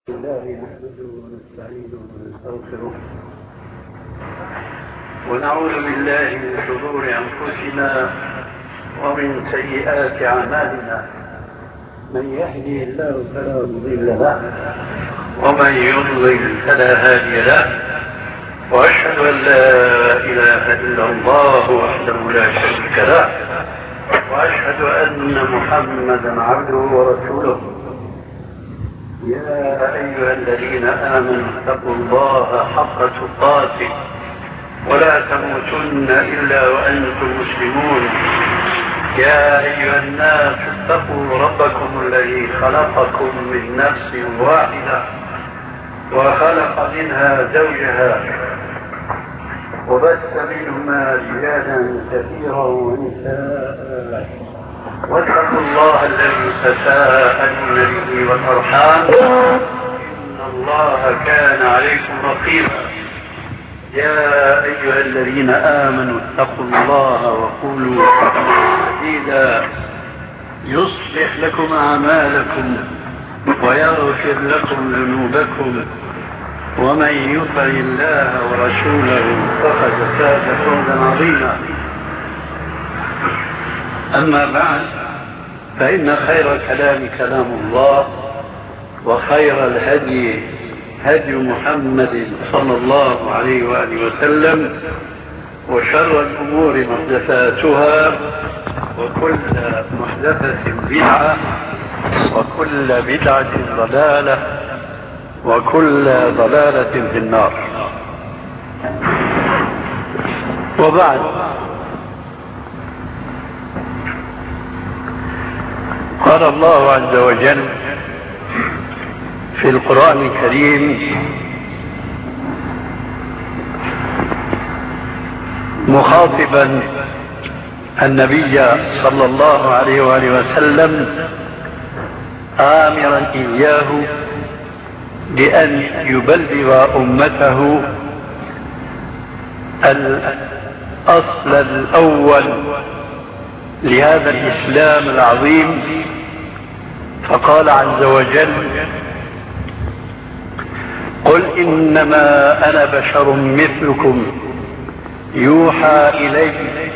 الله نحمده ونستعينه ونستغفره ونعوذ بالله من شرور أنفسنا ومن سيئات أعمالنا. من يهدي الله فلا مضل له ومن يضلل فلا هادي له، وأشهد أن لا إله إلا الله وحده لا شريك له، وأشهد أن محمدا عبده ورسوله. يا أيها الذين آمنوا اتقوا الله حق تقاته ولا تموتن إلا وأنتم مسلمون. يا أيها الناس اتقوا ربكم الذي خلقكم من نفس واحدة وخلق منها زوجها وبث منهما رجالا كثيرا ونساء، واتقوا الله الذي تساءلون به والأرحام إن الله كان عليكم رقيبا. يا أيها الذين آمنوا اتقوا الله وقولوا قولا سديدا يصلح لكم أعمالكم ويغفر لكم ذنوبكم، ومن يطع الله ورسوله فقد فاز فوزا عظيما. أما بعد، فإن خير الكلام كلام الله، وخير الهدي هدي محمد صلى الله عليه وآله وسلم، وشر الأمور محدثاتها، وكل محدثة بدعة، وكل بدعة ضلالة، وكل ضلالة في النار. وبعد، قال الله عز وجل في القرآن الكريم مخاطبا النبي صلى الله عليه وآله وسلم، آمرا إياه بأن يبلغ أمته الأصل الأول لهذا الإسلام العظيم. فقال عز وجل: قل إنما أنا بشر مثلكم يوحى إلي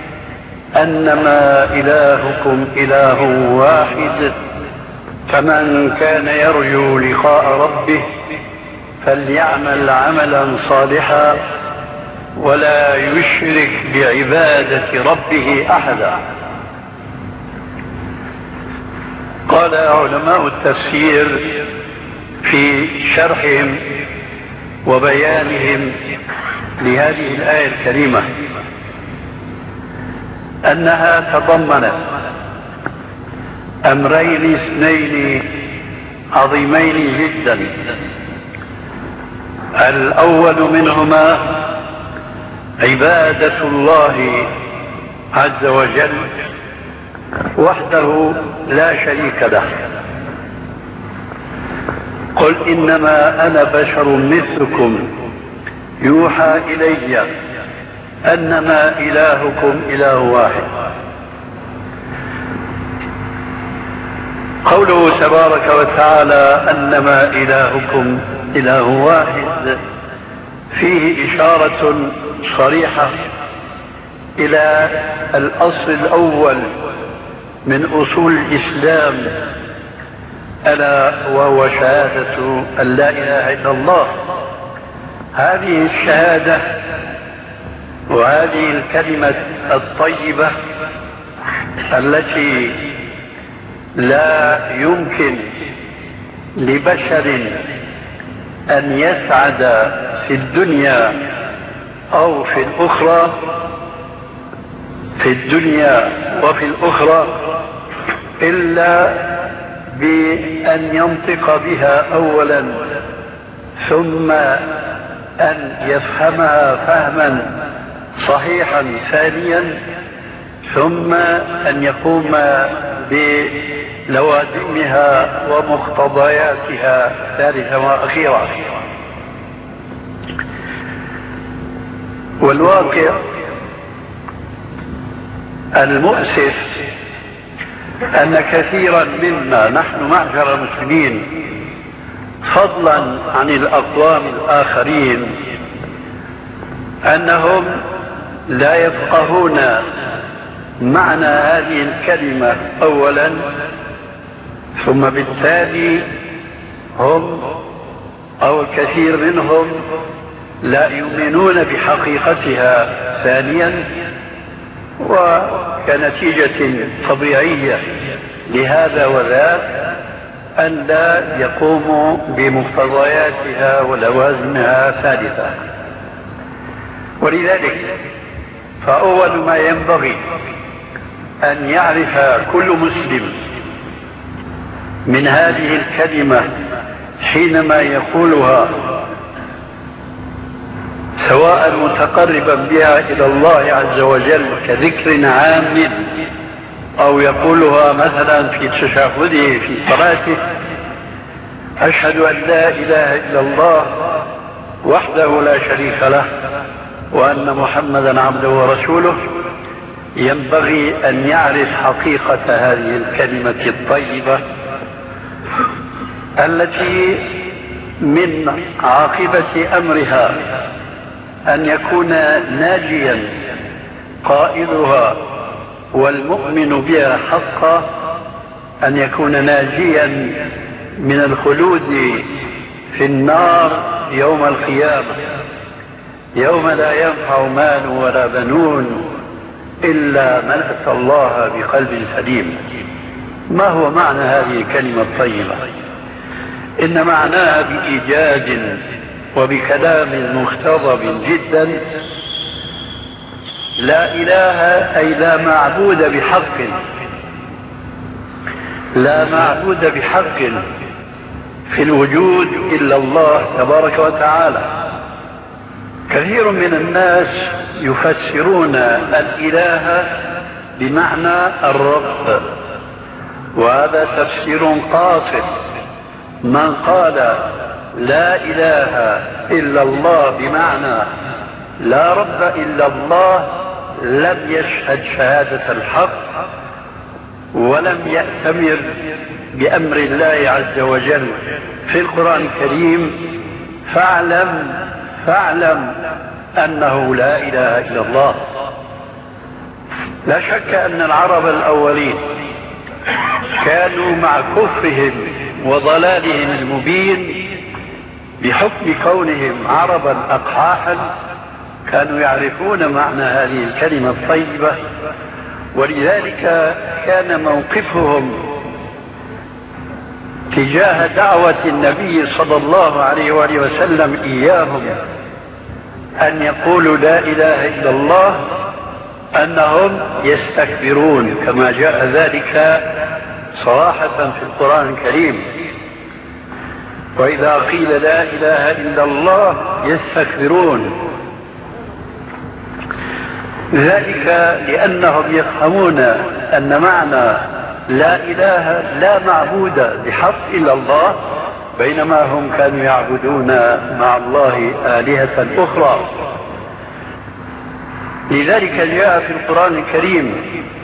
أنما إلهكم إله واحد، فمن كان يرجو لقاء ربه فليعمل عملا صالحا ولا يشرك بعبادة ربه أحدا. قال علماء التفسير في شرحهم وبيانهم لهذه الآية الكريمة أنها تضمنت أمرين اثنين عظيمين جدا. الأول منهما عبادة الله عز وجل وحده لا شريك له. قل إنما أنا بشر مثلكم يوحى إلي أنما إلهكم إله واحد. قوله تبارك وتعالى أنما إلهكم إله واحد فيه إشارة صريحة إلى الأصل الأول من أصول الإسلام، ألا وهو شهادة أن لا إله إلا الله. هذه الشهادة وهذه الكلمة الطيبة التي لا يمكن لبشر أن يسعد في الدنيا أو في الأخرى، في الدنيا وفي الأخرى، إلا بأن ينطق بها أولا، ثم أن يفهمها فهما صحيحا ثانيا، ثم أن يقوم بلوازمها ومقتضياتها ثالثا وأخيرا. والواقع المؤسف أن كثيرا منا، نحن معشر المسلمين، فضلا عن الأقوام الآخرين أنهم لا يفقهون معنى هذه الكلمة أولا، ثم بالتالي هم أو الكثير منهم لا يؤمنون بحقيقتها ثانيا، وكنتيجة طبيعية لهذا وذاك أن لا يقوموا بمقتضياتها ولوازمها ثالثا. ولذلك فأول ما ينبغي أن يعرف كل مسلم من هذه الكلمة حينما يقولها، سواء متقربا بها إلى الله عز وجل كذكر عام، أو يقولها مثلا في تشهده في صلاته: أشهد أن لا إله إلا الله وحده لا شريك له وأن محمدا عبده ورسوله، ينبغي أن يعرف حقيقة هذه الكلمة الطيبة التي من عاقبة أمرها أن يكون ناجيا قائلها والمؤمن بها حقا، أن يكون ناجيا من الخلود في النار يوم القيامة، يوم لا ينفع مال ولا بنون إلا من أتى الله بقلب سليم. ما هو معنى هذه الكلمة الطيبة؟ إن معناها بإيجاز وبكلام مختضب جدا: لا إله أي لا معبود بحق، لا معبود بحق في الوجود إلا الله تبارك وتعالى. كثير من الناس يفسرون الإله بمعنى الرب، وهذا تفسير قاصر. من قال لا إله إلا الله بمعنى لا رب إلا الله لم يشهد شهادة الحق، ولم يأتمر بأمر الله عز وجل في القرآن الكريم. فاعلم أنه لا إله إلا الله. لا شك أن العرب الأولين كانوا مع كفرهم وضلالهم المبين بحكم كونهم عربا أقحاحا كانوا يعرفون معنى هذه الكلمة الطيبة، ولذلك كان موقفهم تجاه دعوة النبي صلى الله عليه وآله وسلم إياهم أن يقولوا لا إله إلا الله أنهم يستكبرون، كما جاء ذلك صراحة في القرآن الكريم: وإذا قيل لا إله إلا الله يستكبرون. ذلك لأنهم يفهمون أن معنى لا إله لا معبود بحق إلا الله، بينما هم كانوا يعبدون مع الله آلهة أخرى. لذلك جاء في القرآن الكريم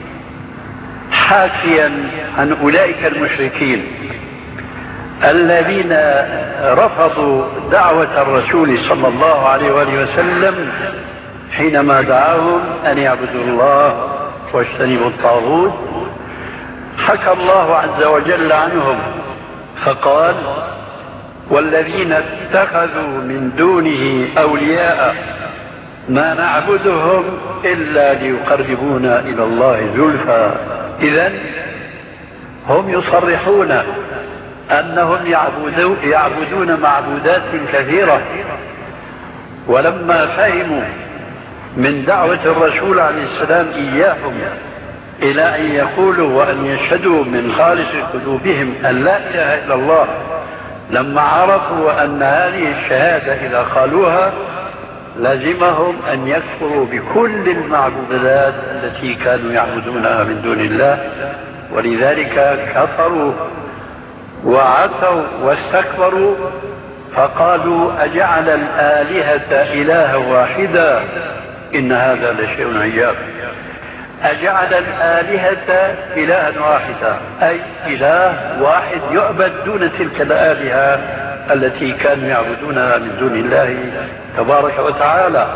حاكيا عن أولئك المشركين الذين رفضوا دعوة الرسول صلى الله عليه وآله وسلم حينما دعاهم أن يعبدوا الله واجتنبوا الطاغوت. حكى الله عز وجل عنهم فقال: والذين اتخذوا من دونه أولياء ما نعبدهم إلا ليقربونا إلى الله زلفى. إذن هم يصرحون أنهم يعبدون معبودات كثيرة، ولما فهموا من دعوة الرسول عليه السلام إياهم إلى أن يقولوا وأن يشهدوا من خالص قلوبهم أن لا إله إلا الله، لما عرفوا أن هذه الشهادة إذا قالوها لازمهم أن يكفروا بكل المعبودات التي كانوا يعبدونها من دون الله، ولذلك كفروا وعتوا واستكبروا فقالوا: أجعل الآلهة إلها واحدا إن هذا لشيء عجاب. أجعل الآلهة إلها واحدا، أي إله واحد يعبد دون تلك الآلهة التي كانوا يعبدونها من دون الله تبارك وتعالى.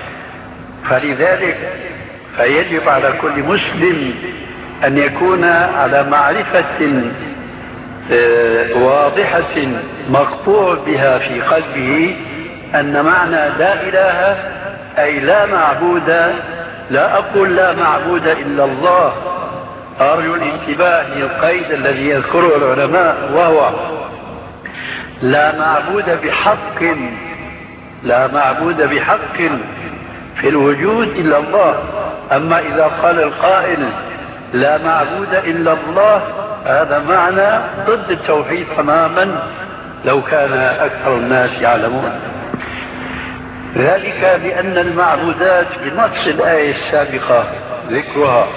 فلذلك فيجب على كل مسلم أن يكون على معرفة واضحة مقطوع بها في قلبه أن معنى لا إله أي لا معبود، لا أقول لا معبود إلا الله، أرجو الانتباه للقيد الذي يذكره العلماء، وهو لا معبود بحق، لا معبود بحق في الوجود إلا الله. أما إذا قال القائل لا معبود إلا الله، هذا معنى ضد التوحيد تماما لو كان أكثر الناس يعلمون ذلك، لأن المعبودات بنص الآية السابقة ذكرها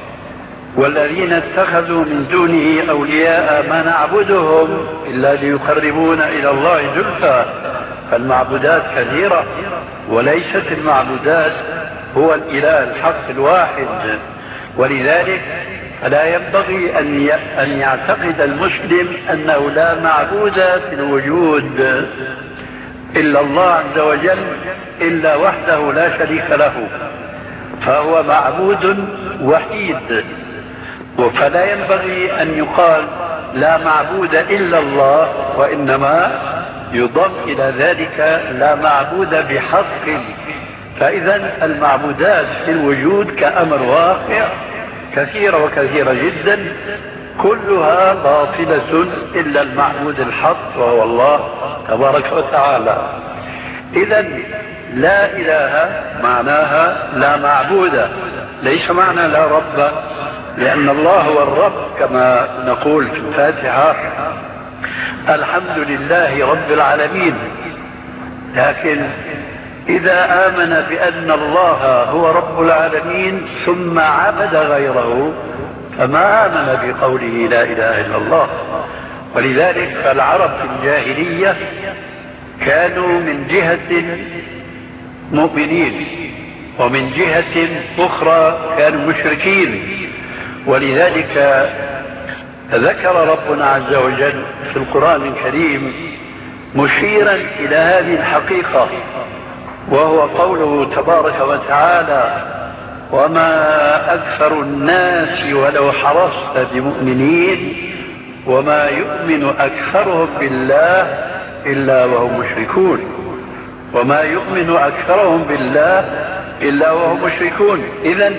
والذين اتخذوا من دونه أولياء ما نعبدهم إلا ليقربونا إلى الله زلفى. فالمعبودات كثيرة، وليست المعبودات هو الإله الحق الواحد. ولذلك فلا ينبغي أن يعتقد المسلم أنه لا معبود في الوجود إلا الله عز وجل إلا وحده لا شريك له، فهو معبود وحيد. فلا ينبغي أن يقال لا معبود إلا الله، وإنما يضم إلى ذلك لا معبود بحق. فإذا المعبودات في الوجود كأمر واقع كثيرة وكثيرة جدا، كلها باطلة إلا المعبود الحق وهو الله تبارك وتعالى. إذا لا إله معناها لا معبود، ليس معنى لا رب، لأن الله هو الرب كما نقول في الفاتحة الحمد لله رب العالمين. لكن إذا آمن بأن الله هو رب العالمين ثم عبد غيره فما آمن بقوله لا إله إلا الله. ولذلك فالعرب في الجاهلية كانوا من جهة مؤمنين ومن جهة أخرى كانوا مشركين. ولذلك ذكر ربنا عز وجل في القرآن الكريم مشيرا إلى هذه الحقيقة، وهو قوله تبارك وتعالى وما أكثر الناس ولو حرصت بمؤمنين وما يؤمن أكثرهم بالله إلا وهم مشركون. وما يؤمن أكثرهم بالله إلا وهم مشركون. إذن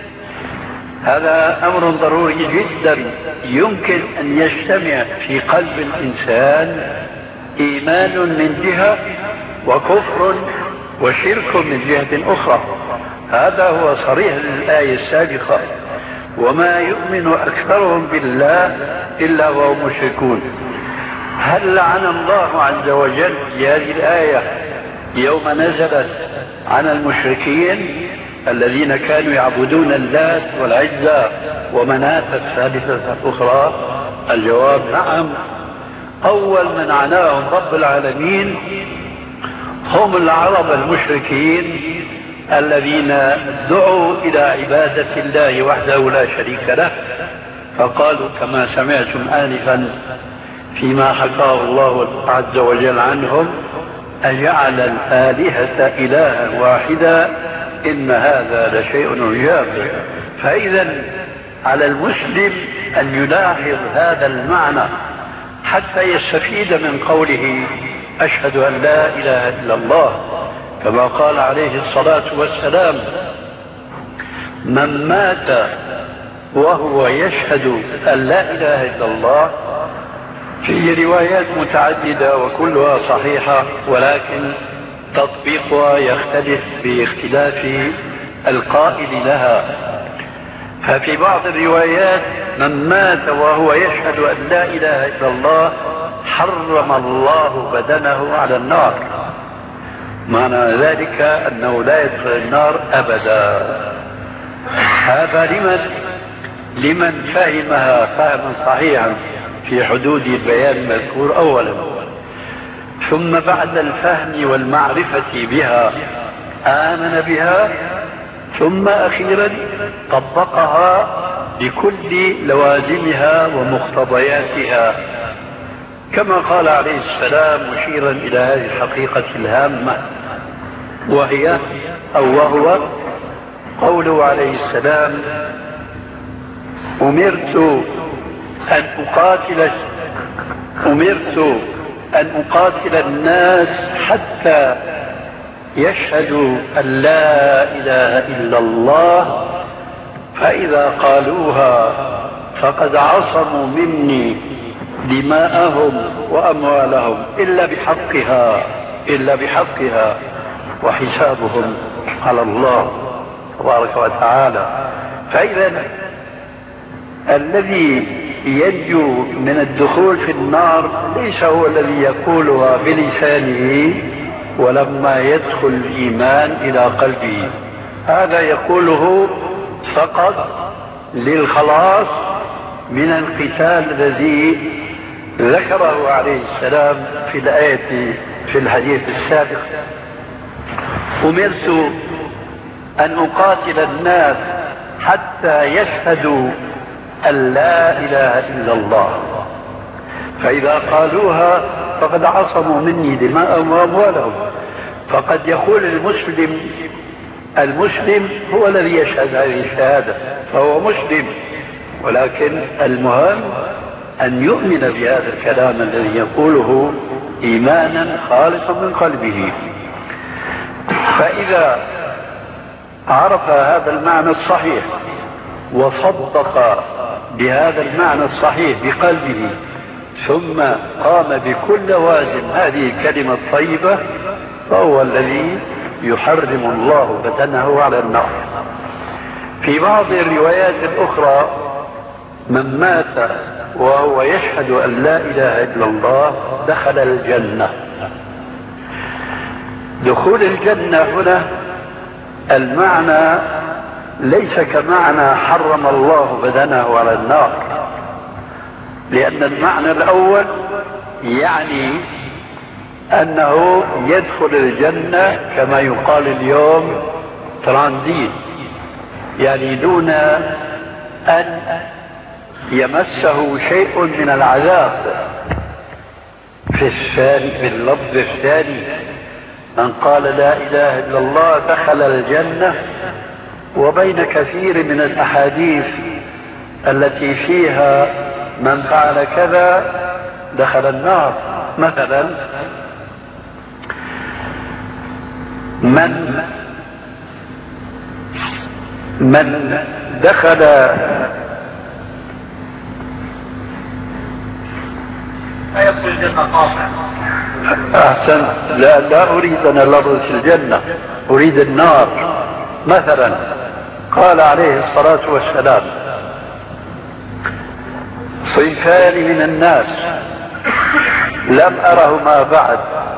هذا أمر ضروري جدا، يمكن أن يجتمع في قلب الإنسان إيمان من جهة وكفر وشرك من جهة أخرى. هذا هو صريح الآية السابقة وما يؤمن أكثرهم بالله إلا وهم مشركون. هل لعن الله عز وجل في هذه الآية يوم نزلت عن المشركين الذين كانوا يعبدون اللات والعزى ومناة الثالثة الأخرى؟ الجواب نعم. أول من عناهم رب العالمين هم العرب المشركين الذين دعوا إلى عبادة الله وحده لا شريك له، فقالوا كما سمعتم آنفا فيما حكاه الله عز وجل عنهم أجعل الآلهة إلها واحدا إن هذا لشيء عجاب. فإذا على المسلم أن يلاحظ هذا المعنى حتى يستفيد من قوله أشهد أن لا إله إلا الله، كما قال عليه الصلاة والسلام من مات وهو يشهد أن لا إله إلا الله. في روايات متعددة وكلها صحيحة، ولكن تطبيقها يختلف باختلاف القائل لها. ففي بعض الروايات من مات وهو يشهد أن لا إله إلا الله حرم الله بدنه على النار، معنى ذلك أنه لا يدخل النار أبدا. هذا لمن فهمها فهما صحيحا في حدود البيان المذكور أولا، ثم بعد الفهم والمعرفة بها آمن بها، ثم أخيرا طبقها بكل لوازمها ومقتضياتها كما قال عليه السلام مشيرا إلى هذه الحقيقة الهامة، وهو قوله عليه السلام: أمرت أن أقاتل الناس حتى يشهدوا أن لا إله إلا الله، فإذا قالوها فقد عصموا مني دماءهم وأموالهم إلا بحقها وحسابهم على الله تبارك وتعالى. فإذا الذي ينجو من الدخول في النار ليس هو الذي يقولها بلسانه ولما يدخل الإيمان إلى قلبه، هذا يقوله فقط للخلاص من القتال الذي ذكره عليه السلام في الآية في الحديث السابق: أمرت أن أقاتل الناس حتى يشهدوا أن لا إله إلا الله، فإذا قالوها فقد عصموا مني دماءهم وأموالهم. فقد يقول المسلم هو الذي يشهد هذه الشهادة فهو مسلم، ولكن المهم أن يؤمن بهذا الكلام الذي يقوله إيمانا خالصا من قلبه. فإذا عرف هذا المعنى الصحيح وصدق بهذا المعنى الصحيح بقلبه، ثم قام بكل لوازم هذه الكلمة الطيبة، فهو الذي يحرم الله بدنه على النار. في بعض الروايات الأخرى: من مات وهو يشهد أن لا إله إلا الله دخل الجنة. دخول الجنة هنا المعنى ليس كمعنى حرم الله بدنه على النار، لأن المعنى الأول يعني أنه يدخل الجنة كما يقال اليوم ترانزيت، يعني دون أن يمسه شيء من العذاب. في اللفظ الثاني: من قال لا إله إلا الله دخل الجنة. وبين كثير من الأحاديث التي فيها من فعل كذا دخل النار، مثلا: من دخل يدخل الجنة قاطع. أحسن. لا أريد أن ألفظ الجنة، أريد النار. مثلا قال عليه الصلاة والسلام: صنفان من الناس لم أرهما بعد: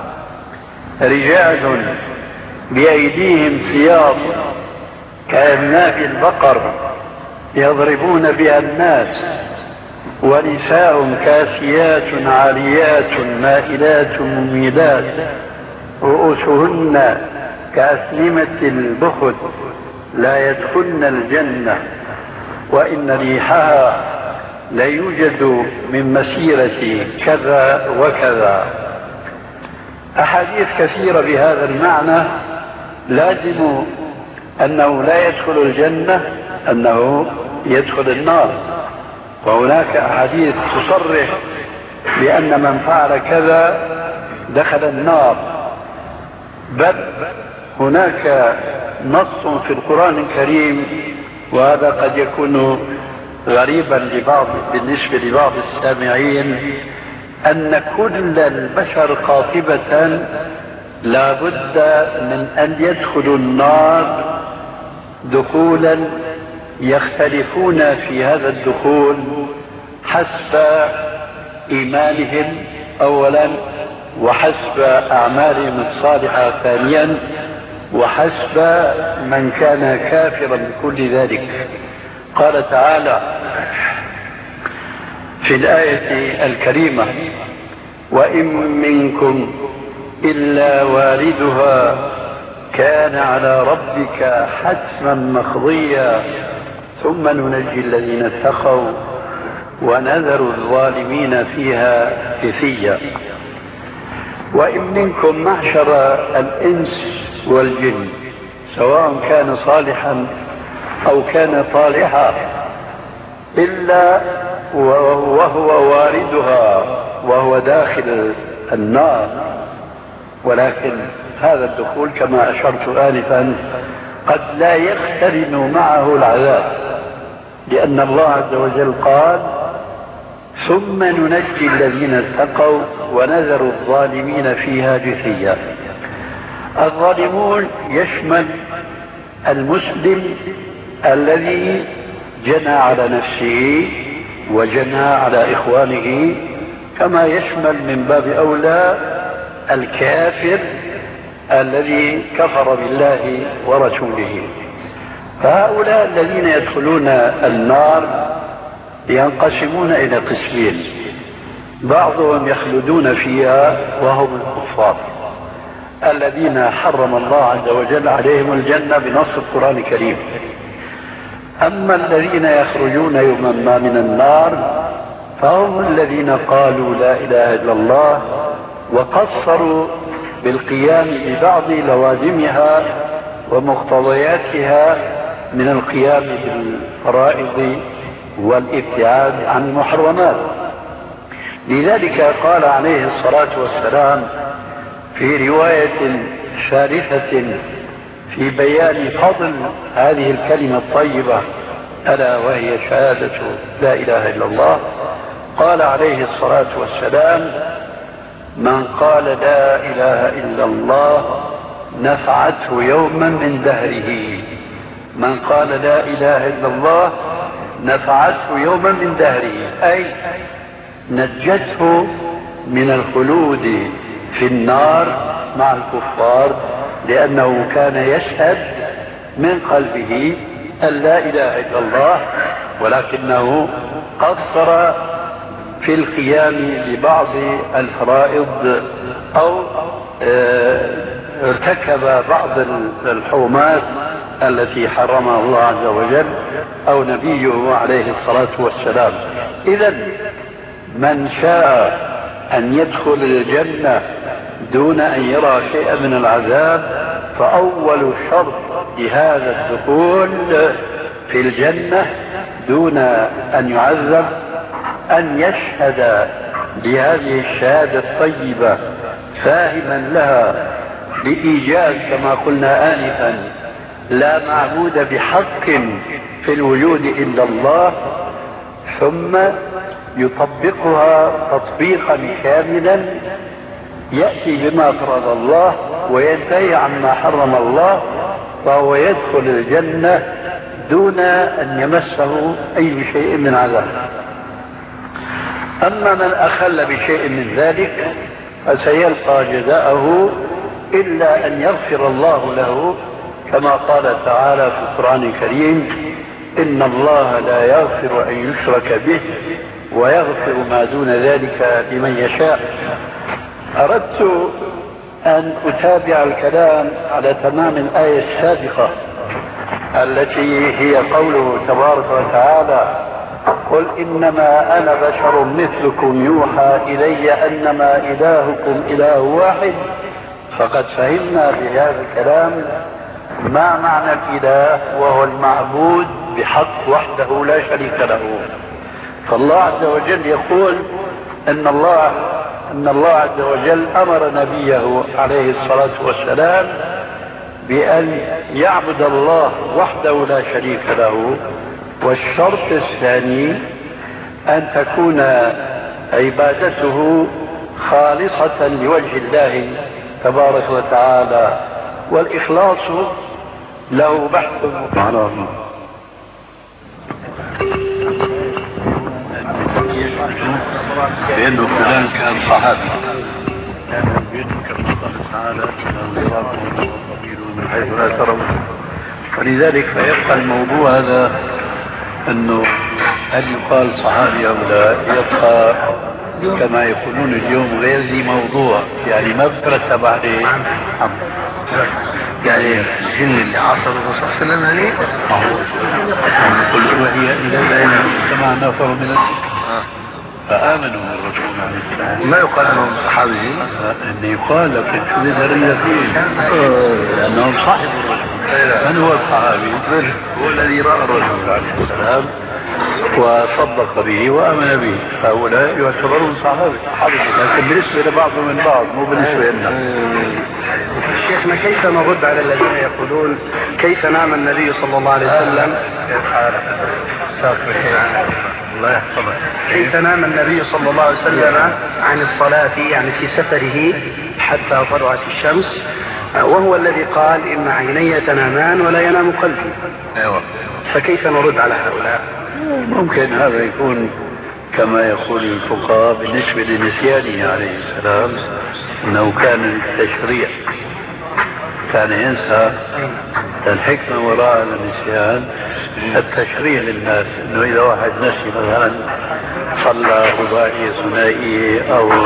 رجال بأيديهم سياط كأذناب البقر يضربون بها الناس، ونساء كاسيات عاريات مائلات مميلات رؤوسهن كأسنمة البخت لا يدخلن الجنة، وإن ريحها لا يوجد من مسيرة كذا وكذا. أحاديث كثيرة بهذا المعنى، لازم أنه لا يدخل الجنة، أنه يدخل النار. وهناك أحاديث تصرح بأن من فعل كذا دخل النار، بل هناك نص في القرآن الكريم، وهذا قد يكون غريبا بالنسبة لبعض السامعين، أن كل البشر قاطبة لا بد من أن يدخلوا النار دخولا يختلفون في هذا الدخول حسب إيمانهم أولا، وحسب أعمالهم الصالحة ثانيا، وحسب من كان كافرا بكل ذلك. قال تعالى في الآية الكريمة: وإن منكم إلا واردها كان على ربك حتما مقضيا ثم ننجي الذين اتقوا ونذر الظالمين فيها جثيا. وإن منكم معشر الإنس والجن سواء كان صالحا أو كان طالحا إلا وهو واردها وهو داخل النار، ولكن هذا الدخول كما أشرت آنفا قد لا يقترن معه العذاب، لأن الله عز وجل قال ثم ننجي الذين اتقوا ونذر الظالمين فيها جثيا. الظالمون يشمل المسلم الذي جنى على نفسه وجنى على إخوانه، كما يشمل من باب أولى الكافر الذي كفر بالله ورسوله. فهؤلاء الذين يدخلون النار ينقسمون إلى قسمين: بعضهم يخلدون فيها وهم الكفار الذين حرم الله عز وجل عليهم الجنة بنص القرآن الكريم. أما الذين يخرجون يوما ما من النار فهم الذين قالوا لا إله إلا الله وقصروا بالقيام ببعض لوازمها ومقتضياتها من القيام بالفرائض والابتعاد عن المحرمات. لذلك قال عليه الصلاة والسلام في رواية ثالثة في بيان فضل هذه الكلمة الطيبة ألا وهي شهادة لا إله إلا الله، قال عليه الصلاة والسلام: من قال لا إله إلا الله نفعته يوما من دهره. من قال لا إله إلا الله نفعته يوما من دهره، أي نجته من الخلود في النار مع الكفار، لأنه كان يشهد من قلبه أن لا إله إلا الله، ولكنه قصر في القيام ببعض الفرائض أو ارتكب بعض الحرمات التي حرمها الله عز وجل أو نبيه عليه الصلاة والسلام. إذن من شاء أن يدخل الجنة دون أن يرى شيئا من العذاب فأول شرط لهذا الدخول في الجنة دون أن يعذب أن يشهد بهذه الشهادة الطيبة فاهما لها بإيجاز كما قلنا آنفا لا معبود بحق في الوجود إلا الله، ثم يطبقها تطبيقا كاملا يأتي بما فرض الله وينتهي عما حرم الله، فهو يدخل الجنة دون أن يمسه أي شيء من عذاب. أما من أخل بشيء من ذلك فسيلقى جزاءه إلا أن يغفر الله له، كما قال تعالى في القرآن الكريم: إن الله لا يغفر أن يشرك به ويغفر ما دون ذلك لمن يشاء. أردت أن أتابع الكلام على تمام الآية السابقة التي هي قوله تبارك وتعالى: قل إنما أنا بشر مثلكم يوحى إلي أنما إلهكم إله واحد. فقد فهمنا بهذا الكلام ما معنى الإله، وهو المعبود بحق وحده لا شريك له. فالله عز وجل يقول أن الله عز وجل أمر نبيه عليه الصلاة والسلام بأن يعبد الله وحده لا شريك له. والشرط الثاني أن تكون عبادته خالصة لوجه الله تبارك وتعالى، والإخلاص له بحث متعرض. لأنه فلان كان صحابي كان يدرك كما قال تعالى: إنه يراكم من حيث لا ترون. ولذلك فيبقى الموضوع هذا أنه هل يقال صحابي أو لا، يبقى كما يقولون اليوم غير ذي موضوع، يعني ما بترتب عليه. يعني الجن اللي عصروا الرسول صلى الله عليه وسلم قل وهي إلى العلم كما نفر من فآمنوا بالرسول عليه السلام. ما يقال أنهم صحابيين؟ إن يقال لكن شو النظرية فيه؟ لأنهم صاحبوا الرسول. من هو الصحابي؟ هو الذي رأى الرسول عليه السلام وصدق به وآمن به، هؤلاء يعتبرون صحابة، لكن بالنسبة لبعضهم من بعض مو بالنسبة لنا. شيخنا كيف نرد على الذين يقولون كيف نام النبي صلى الله عليه وسلم الله يحفظك. كيف نام النبي صلى الله عليه وسلم عن الصلاة يعني في سفره حتى طلعت الشمس، وهو الذي قال إن عيني تنامان ولا ينام قلبي. أيوة. فكيف نرد على هؤلاء؟ ممكن هذا يكون كما يقول الفقهاء بالنسبة لنسيانه عليه السلام، أنه كان التشريع كان ينسى. الحكمة وراء النسيان التشريع للناس، أنه إذا واحد نسي مثلا صلى رباعية ثنائية أو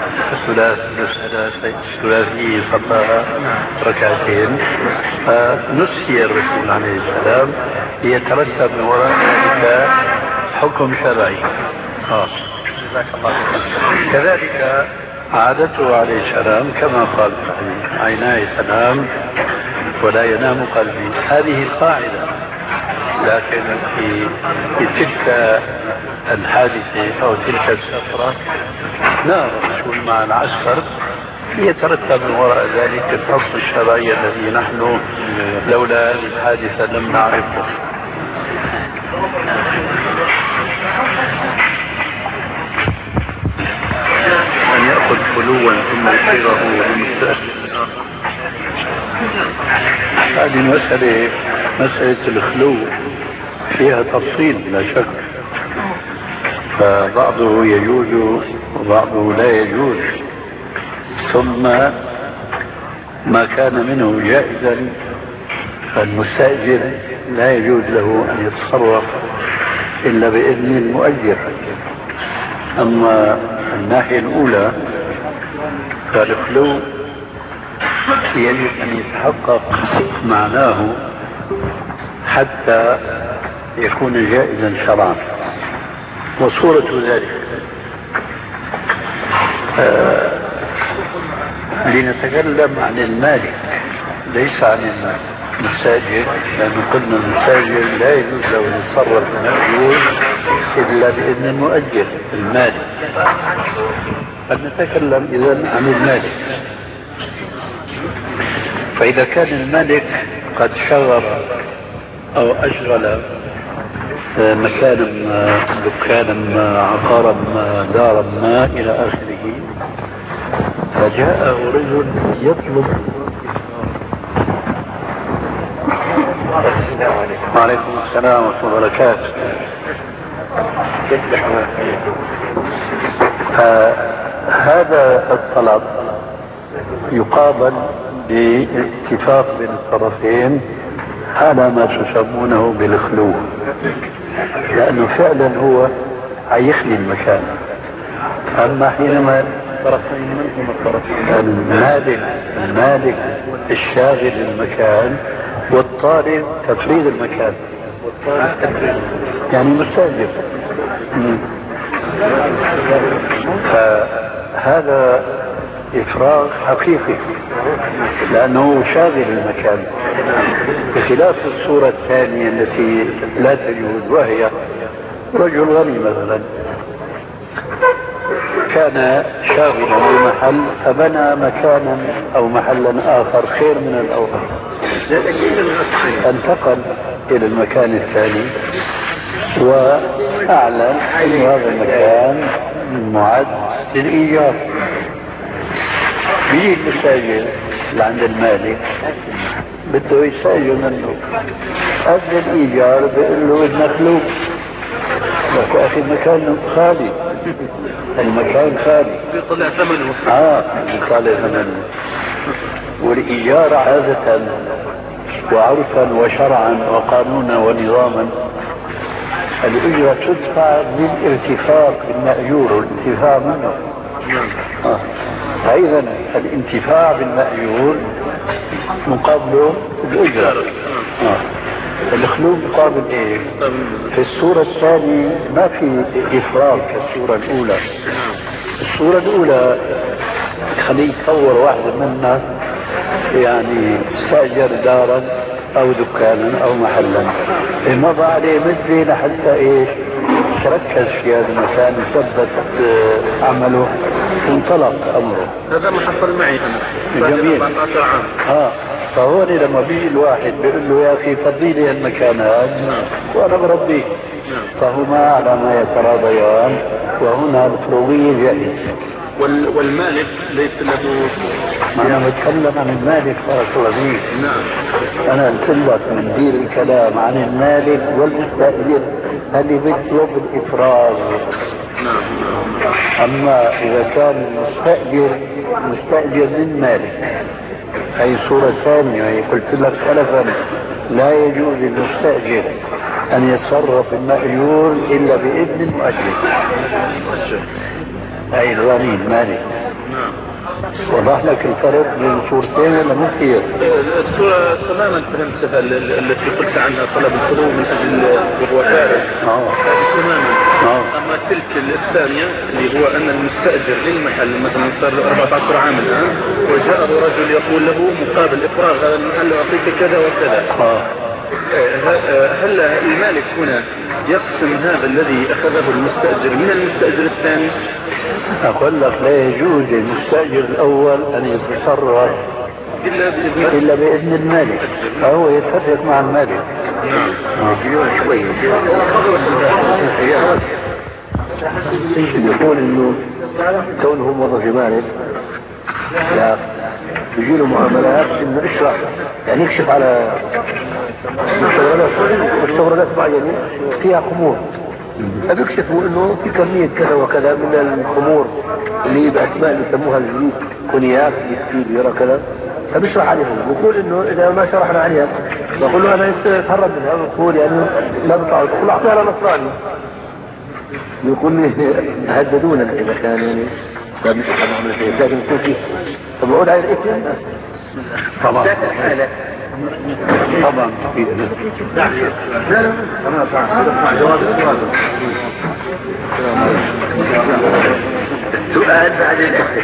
ثلاثية صلى ركعتين فنسي الرسول عليه السلام، يترتب من وراء ذلك حكم شرعي. كذلك عادته عليه السلام كما قال عيناي تنام ولا ينام قلبي، هذه قاعدة. لكن في تلك الحادثة أو تلك السفرة نام الرسول مع العسكر، يترتب من وراء ذلك الحكم الشرعي الذي نحن لولا الحادثة لم نعرفه. أن يأخذ خلوا ثم يصيره للمستأجر. هذه مسألة الخلو فيها تفصيل لا شك، فبعضه يجوز وبعضه لا يجوز. ثم ما كان منه جائزا فالمستأجر لا يجوز له أن يتصرف إلا بإذن المؤجر. أما الناحية الأولى فالخلو يجب أن يتحقق معناه حتى يكون جائزا شرعا. وصورة ذلك لنتكلم عن المالك ليس عن المستاجر، لأنه قلنا المستاجر لا يجوز له أن يتصرف المأجور إلا بإذن المؤجر المالك. فنتكلم إذن عن المالك. فإذا كان المالك قد شغل أو أشغل مكانا ما، دكانا ما، عقارا ما، دارا ما إلى آخره، فجاءه رجل يطلب. وعليكم السلام ورحمة الله وبركاته. هذا الطلب يقابل باتفاق بين الطرفين على ما تسمونه بالخلو، لأنه فعلا هو هيخلي المكان. أما حينما الطرفين من هم الطرفين؟ المالك الشاغل المكان، والطالب تفريد المكان، يعني مستأجر. فهذا إفراغ حقيقي لأنه شاغل المكان، بخلاف الصورة الثانية التي لا تجوز، وهي رجل غني مثلا كان شاغلا بمحل فبنى مكانا أو محلا آخر خير من الأول، انتقل إلى المكان الثاني وأعلن أن هذا المكان معد للإيجار. بيجي المستاجر لعند المالك بده يستاجر منه، قبل الإيجار بيقول له بدنا خلو، لك أخي المكان خالي، المكان خالي بيطلع ثمنه. بيطلع ثمنه. والإيجار عادة وعرفا وشرعا وقانونا ونظاما الأجرة تدفع بالارتفاق بالمأجور والانتفاع منه. فإذا الانتفاع بالمأجور مقابله الأجرة. الخلو مقابل ايه؟ في الصورة الثانية ما في إفراغ كالصورة الأولى. الصورة الأولى خليه يتصور واحد منا يعني استأجر دارا أو دكانا أو محلا، مضى عليه مدة لحتى إيش؟ تركز في هذا المكان وثبت عمله وانطلق أمره. هذا ما حصل معي أنا. جميل. 14 عام. فهون لما بيجي الواحد بيقول له يا أخي فضيلي المكان هذا وأنا بربيه، فهما على ما يتراضيان، وهنا الفروضية جائزة. والمالك ليس له. أنا بتكلم عن المالك فاصل به. نعم. أنا قلت لك من دير الكلام عن المالك والمستأجر اللي بيطلب الإفراغ. نعم. أما إذا كان المستأجر مستأجر من مالك هي صورة ثانية. هي قلت لك سلفا لا يجوز للمستأجر أن يتصرف المأجور إلا بإذن المؤجر. هي الغني المالك. وضح لك الفرق بين الصورتين ولا مو كثير؟ الصورة تماما فهمتها التي قلت عنها طلب الخلو من أجل الوفاء. تماما. أما تلك الثانية اللي هو أن المستأجر للمحل مثلا صار له 14 عاما الآن وجاء رجل يقول له مقابل إفراغ هذا المحل أعطيك كذا وكذا. هل المالك هنا يقسم هذا الذي أخذه المستأجر من المستأجر الثاني؟ أقول لك لا يجوز للمستأجر الأول أن يتصرف إلا بإذن المالك، فهو يتفق مع المالك. يقول إنه كونه موظف مالك يجي له معاملات إنه يشرح يعني يكشف على مستوردات معينة فيها خمور، فبيكشفوا انه في كمية كذا وكذا من الخمور اللي بأسماء اللي يسموها الجديد كونياك بيرا كذا، فبيشرح عليهم بيقول انه اذا ما شرحنا عليها بقول له انا يتهرب منها بقول يعني لا بطلع بقول اعطيها لنصراني، بيقول لي هددونا اذا كان يعني لكن يكون فيه فبقول على الاسم طبعا طبعا سؤال بعد الاسم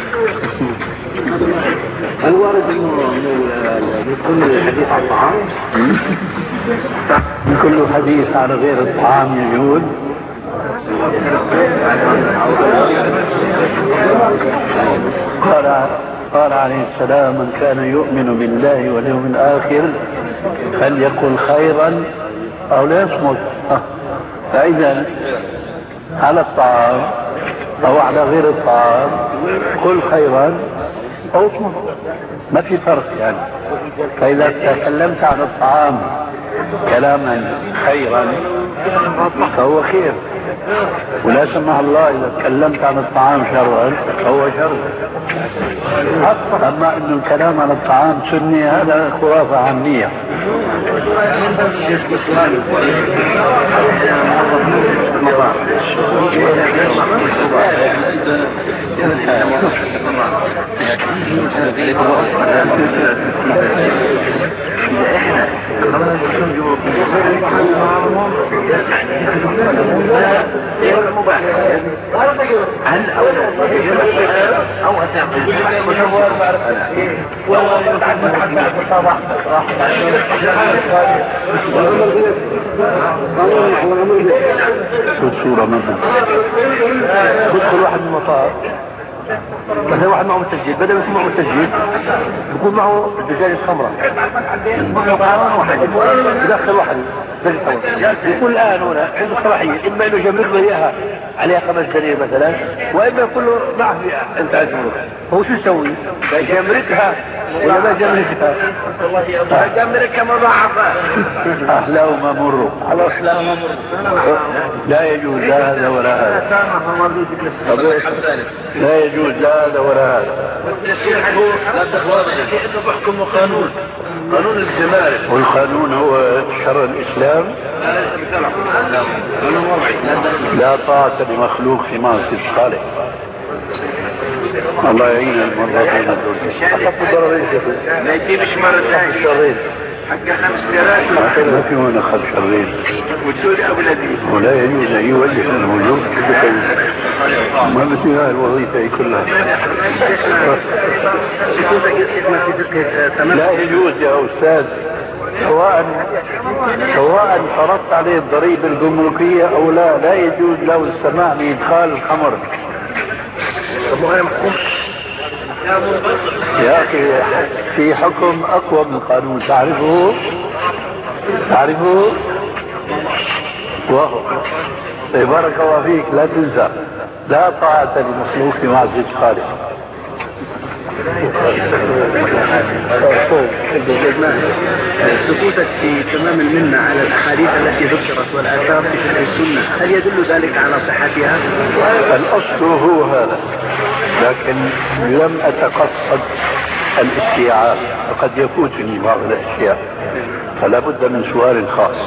هل وارد انه يكون الحديث عن الطعام؟ كل حديث على غير الطعام يجوز. قال عليه السلام من كان يؤمن بالله واليوم الآخر فليقل خيرا أو لا يصمت. فإذا على الطعام أو على غير الطعام قل خيرا أو اصمت، ما في فرق يعني. فإذا تكلمت عن الطعام كلاما خيرا فهو خير، ولا سمح الله إذا تكلمت عن الطعام شرا فهو شر. أما أن الكلام عن الطعام سني هذا خرافة عامية. هل أو صورة مثلا يدخل واحد من المطار مثلا واحد معه مسجل، بدل ما يكون معه مسجل يكون معه دجاجة خمرة يدخل واحد دجاجة خمرة يقول الآن هنا عنده صلاحية إما إنه يجمرك له إياها عليها 5 دنانير مثلا، وإما يقول له ما في أنت عزمه، هو شو يسوي؟ يجمركها ولا ما يجمركها؟ يجمركها مضاعفة أحلى وما مروا لا يجوز لا هذا ولا هذا، لا يجوز لا هذا ولا هذا. لا تخوض انه بحكم قانون الجمارك، والقانون هو شرع الإسلام. لا طاعة لمخلوق في معصية الخالق. الله يعين المرضين دول. ما يجيبش مرة ثانية. حق 5 ليرات ما في هنا خد شرين والدول أولادي ولا يجوز أن يوجه الموجود ما مثل هاي الوظيفة كلها. لا يجوز يا أستاذ، سواء فرضت عليه الضريبة الجمركية أو لا يجوز له السماح بإدخال الخمر. يا أخي في حكم أقوى من القانون تعرفه وهو بارك الله فيك. لا تنسى لا طاعة لمخلوق في معصية خالق. سقوطك في تمام المنة على الأحاديث التي ذكرت والآثار في فقه السنة، هل يدل ذلك على صحتها؟ الأصل هو هذا، لكن لم أتقصد الاستيعاب، فقد يفوتني بعض الأشياء، فلا بد من سؤال خاص.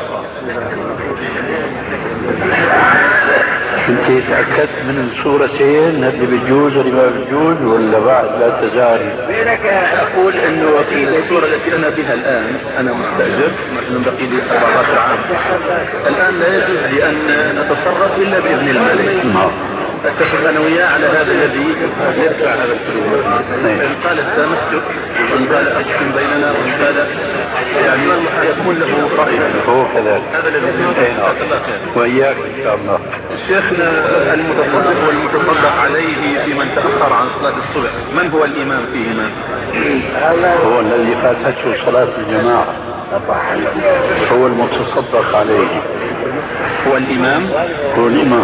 انت تأكدت من الصورتين اللي بيجوز واللي ما بيجوز ولا بعد لا تزال؟ أقول إنه في الصورة التي أنا بها الآن أنا مستأجر مثلا بقي لي 14 عام، الآن لا يجوز لي أن نتصرف إلا بإذن الملك. اتفق انا وياه على هذا الذي يدفع هذا الفلوس. ان قال التمسك وان قال اقسم بيننا وان قال يعني يكون له راي. هو كذلك هذا الذي واياك ان شاء الله. شيخنا المتصدق والمتصدق عليه في من تاخر عن صلاه الصبح، من هو الامام فيهما؟ هو الذي فاتته صلاه الجماعه، هو المتصدق عليه. هو الامام؟ هو الامام.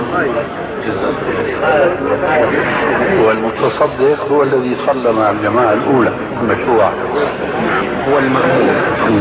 والمتصدق هو الذي صلى مع الجماعة الأولى المشروعة، هو المأمون.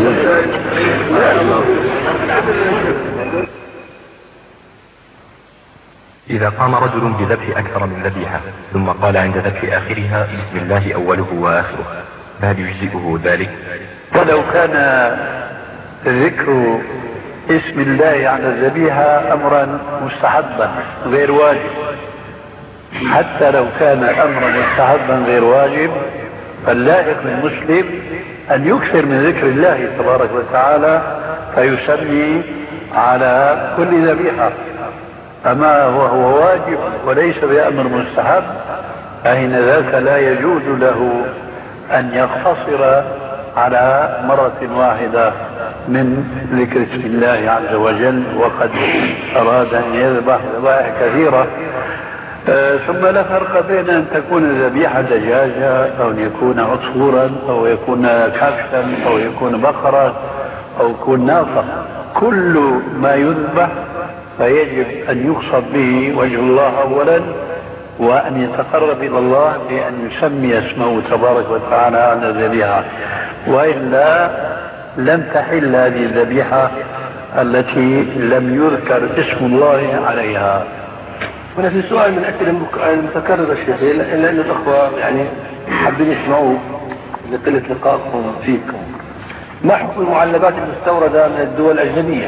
إذا قام رجل بذبح أكثر من ذبيحة ثم قال عند ذبح آخرها بسم الله أوله وآخره، فهل يجزئه ذلك؟ ولو كان ذكر اسم الله على الذبيحة أمرا مستحبا غير واجب، حتى لو كان أمرا مستحبا غير واجب، فاللائق بالمسلم أن يكثر من ذكر الله تبارك وتعالى فيسمي على كل ذبيحة. أما هو واجب وليس بأمر مستحب، فإن ذاك لا يجوز له أن يقتصر على مرة واحدة من ذكر اسم الله عز وجل، وقد أراد أن يذبح ذبائح كثيرة. ثم لا فرق بين أن تكون الذبيحة دجاجة أو أن يكون عصفورا أو يكون كبشا أو يكون بقرة أو يكون ناقة، كل ما يذبح فيجب أن يقصد به وجه الله أولا، وأن يتقرب إلى الله بأن يسمي اسمه تبارك وتعالى على الذبيحة، وإلا لم تحل هذه الذبيحة التي لم يذكر اسم الله عليها. هنا في سؤال من أسئلة المتكررة الشيخ، إلا أن الأخوة يعني حابين يسمعوا لقلة لقائكم فيكم. ما حكم المعلبات المستوردة من الدول الأجنبية؟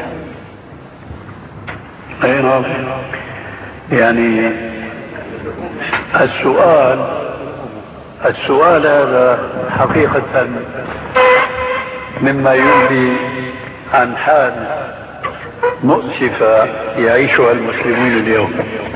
أي نعم، يعني السؤال هذا حقيقة مما ينبي عن حال مؤسفة يعيشها المسلمون اليوم.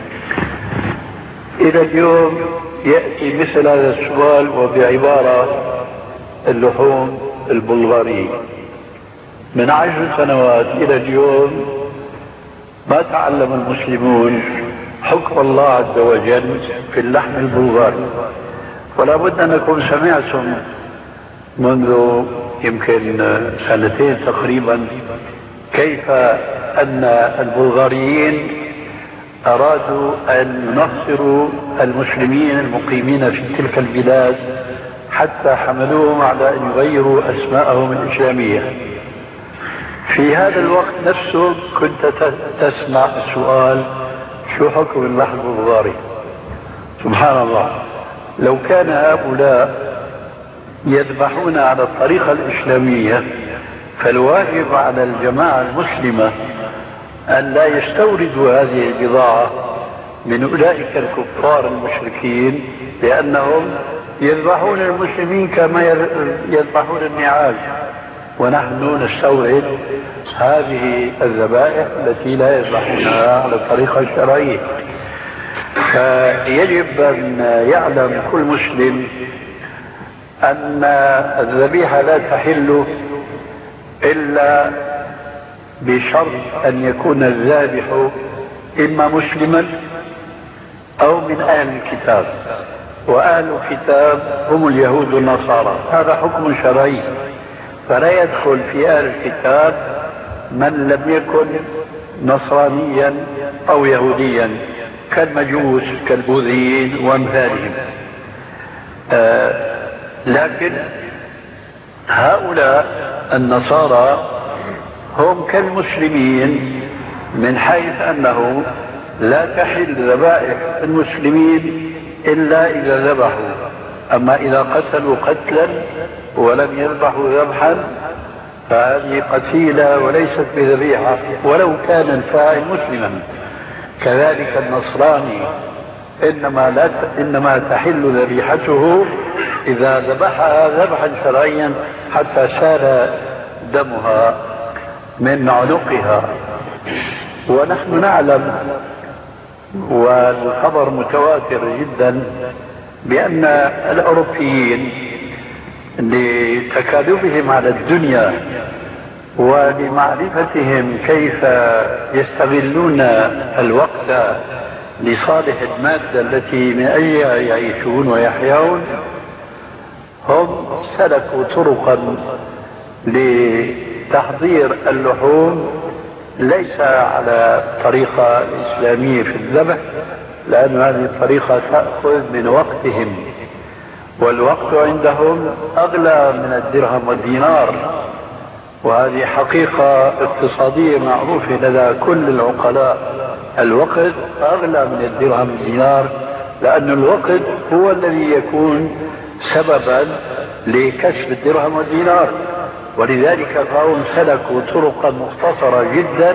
إلى اليوم يأتي مثل هذا السؤال وبعبارة اللحوم البلغارية. من 10 سنوات إلى اليوم ما تعلم المسلمون حكم الله عز وجل في اللحم البلغاري، ولا بد أنكم سمعتم منذ يمكن 2 تقريبا كيف أن البلغاريين أرادوا أن ينصروا المسلمين المقيمين في تلك البلاد، حتى حملوهم على أن يغيروا أسماءهم الإسلامية. في هذا الوقت نفسه كنت تسمع السؤال: شو حكم اللحم البلغاري؟ سبحان الله، لو كان هؤلاء يذبحون على الطريقة الإسلامية فالواجب على الجماعة المسلمة أن لا يستوردوا هذه البضاعة من أولئك الكفار المشركين، لأنهم يذبحون المسلمين كما يذبحون النعاج، ونحن نستورد هذه الذبائح التي لا يذبحونها على الطريقة الشرعية. فيجب أن يعلم كل مسلم أن الذبيحة لا تحل إلا بشرط أن يكون الذابح إما مسلما أو من أهل الكتاب، وأهل الكتاب هم اليهود والنصارى. هذا حكم شرعي، فلا يدخل في أهل الكتاب من لم يكن نصرانيا أو يهوديا كالمجوس كالبوذيين وأمثالهم. لكن هؤلاء النصارى هم كالمسلمين من حيث أنه لا تحل ذبائح المسلمين إلا إذا ذبحوا، أما إذا قتلوا قتلا ولم يذبحوا ذبحا فهذه قتيلة وليست بذبيحة ولو كان الفاعل مسلما. كذلك النصراني إنما تحل ذبيحته إذا ذبحها ذبحا شرعيا حتى سال دمها من عنقها. ونحن نعلم والخبر متواتر جدا بأن الأوروبيين لتكالبهم على الدنيا ولمعرفتهم كيف يستغلون الوقت لصالح المادة التي من أجلها يعيشون ويحيون، هم سلكوا طرقا لتحضير اللحوم ليس على الطريقة الإسلامية في الذبح، لأن هذه الطريقة تأخذ من وقتهم، والوقت عندهم أغلى من الدرهم والدينار، وهذه حقيقة اقتصادية معروفة لدى كل العقلاء. الوقت أغلى من الدرهم والدينار، لأن الوقت هو الذي يكون سببا لكسب الدرهم والدينار. ولذلك فهم سلكوا طرقا مختصرة جدا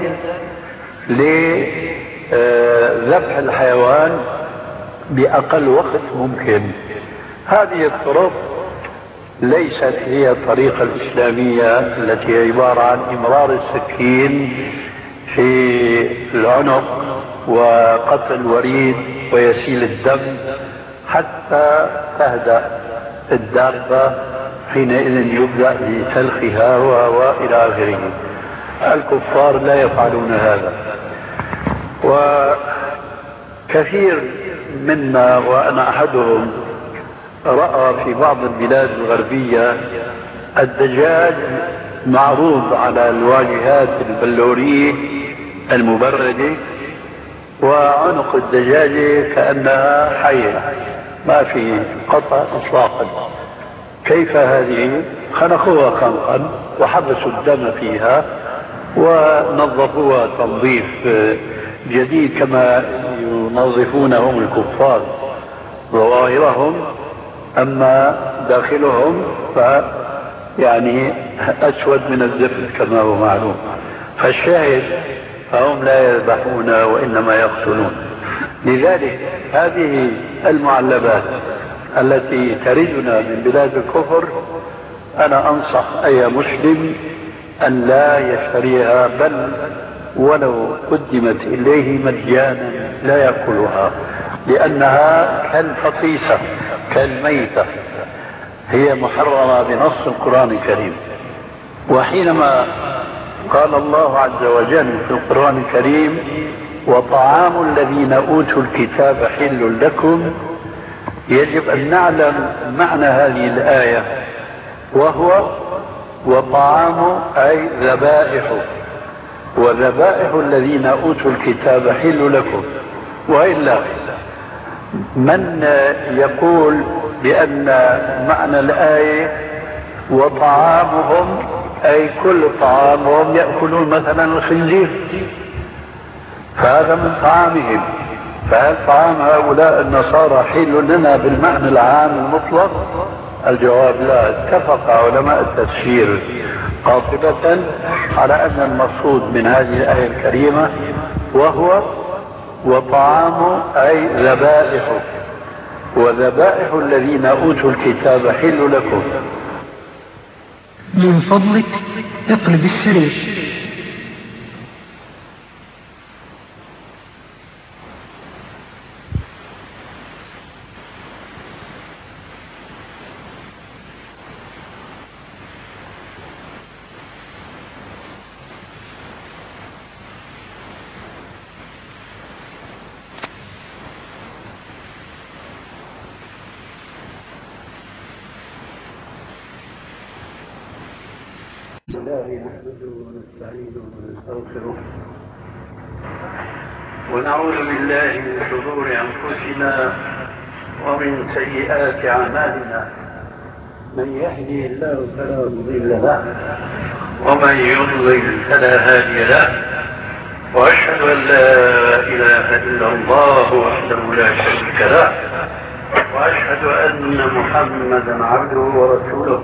لذبح الحيوان بأقل وقت ممكن. هذه الطرق ليست هي الطريقة الإسلامية التي هي عبارة عن إمرار السكين في العنق وقطع الوريد ويسيل الدم حتى تهدأ الدابة، حينئذ يبدأ بسلخها وإلى آخره. الكفار لا يفعلون هذا، وكثير منا وأنا أحدهم رأى في بعض البلاد الغربية الدجاج معروض على الواجهات البلورية المبردة، وعنق الدجاجة كأنها حية ما في قطع إطلاقا. كيف هذه؟ خنقوها خنقا وحبسوا الدم فيها ونظفوها تنظيف جديد كما ينظفونهم الكفار ظواهرهم، أما داخلهم يعني أسود من الزفت كما هو معلوم. فالشاهد فهم لا يذبحون وإنما يقتلون. لذلك هذه المعلبات التي تردنا من بلاد الكفر أنا أنصح أي مسلم أن لا يشتريها، بل ولو قدمت إليه مجانا لا يأكلها، لأنها كالفطيسة كالميتة، هي محرمة بنص القرآن الكريم. وحينما قال الله عز وجل في القرآن الكريم وطعام الذين أوتوا الكتاب حل لكم، يجب أن نعلم معنى هذه الآية، وهو وطعام أي ذبائح، وذبائح الذين أوتوا الكتاب حل لكم. وإلا من يقول بأن معنى الآية وطعامهم أي كل طعامهم يأكلون مثلا الخنزير، فهذا من طعامهم، فهل طعام هؤلاء النصارى حل لنا بالمعنى العام المطلق؟ الجواب لا. اتفق علماء التفسير قاطبة على أن المقصود من هذه الآية الكريمة وهو وطعام أي ذبائح، وذبائح الذين أوتوا الكتاب حل لكم. من فضلك اقلب السرير. ونعوذ بالله من شرور أنفسنا ومن سيئات أعمالنا، من يهدي الله فلا مضل له ومن يضلل فلا هادي له، وأشهد أن لا إله إلا الله وحده لا شريك له، وأشهد أن محمدا عبده ورسوله.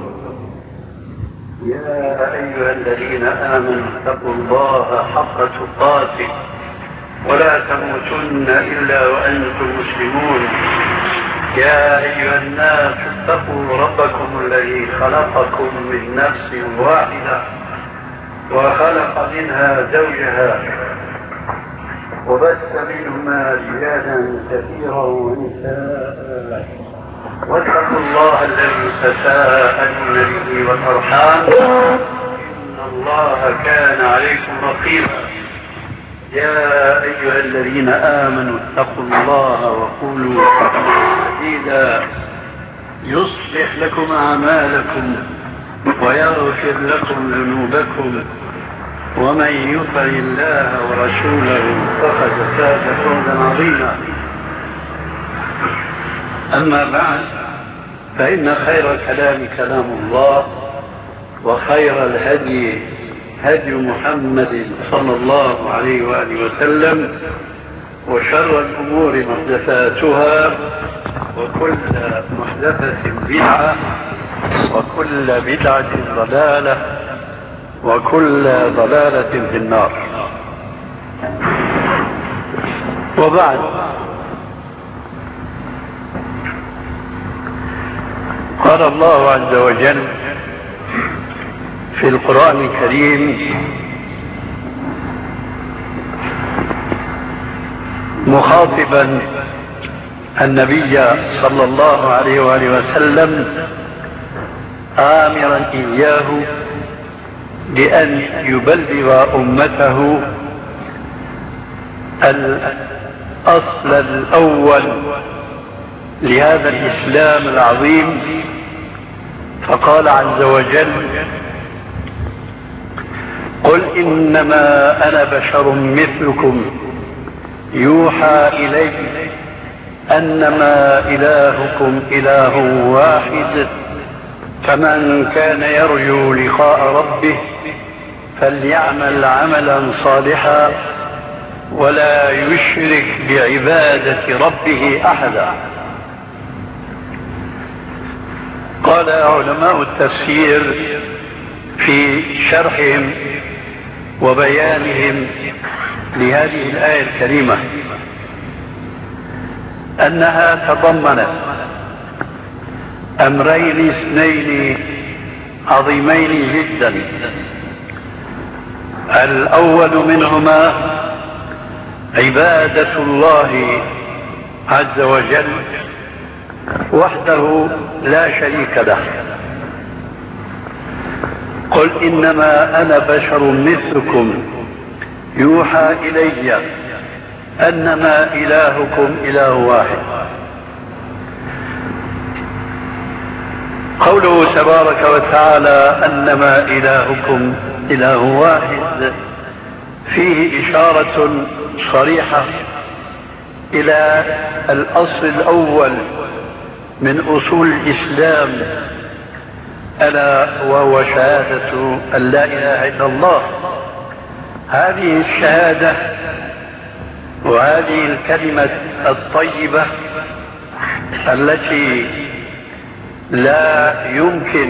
يا أيها الذين آمنوا اتقوا الله حق تقاته ولا تموتن إلا وأنتم مسلمون. يا أيها الناس اتقوا ربكم الذي خلقكم من نفس واحدة وخلق منها زوجها وبث منهما رجالا كثيرا ونساء، واتقوا الله الذي تساءلون به والأرحام إن الله كان عليكم رقيبا. يا أيها الذين آمنوا اتقوا الله وقولوا قولا سديدا يصلح لكم أعمالكم ويغفر لكم ذنوبكم، ومن يطع الله ورسوله فقد فاز فوزا عظيما. أما بعد، فإن خير الكلام كلام الله، وخير الهدي هدي محمد صلى الله عليه وآله وسلم، وشر الأمور محدثاتها، وكل محدثة بدعة، وكل بدعة ضلالة، وكل ضلالة في النار. وبعد، قال الله عز وجل في القرآن الكريم مخاطبا النبي صلى الله عليه وآله وسلم، آمرا إياه بأن يبلغ أمته الأصل الأول لهذا الإسلام العظيم، فقال عز وجل: قل إنما أنا بشر مثلكم يوحى إلي أنما إلهكم إله واحد، فمن كان يرجو لقاء ربه فليعمل عملا صالحا ولا يشرك بعبادة ربه أحدا. قال علماء التفسير في شرحهم وبيانهم لهذه الآية الكريمة أنها تضمنت أمرين اثنين عظيمين جدا. الأول منهما عبادة الله عز وجل وحده لا شريك له. قل إنما أنا بشر مثلكم يوحى إلي أنما إلهكم إله واحد. قوله تبارك وتعالى أنما إلهكم إله واحد فيه إشارة صريحة إلى الأصل الأول من أصول الإسلام، ألا وهو شهادة أن لا إله إلا الله. هذه الشهادة وهذه الكلمة الطيبة التي لا يمكن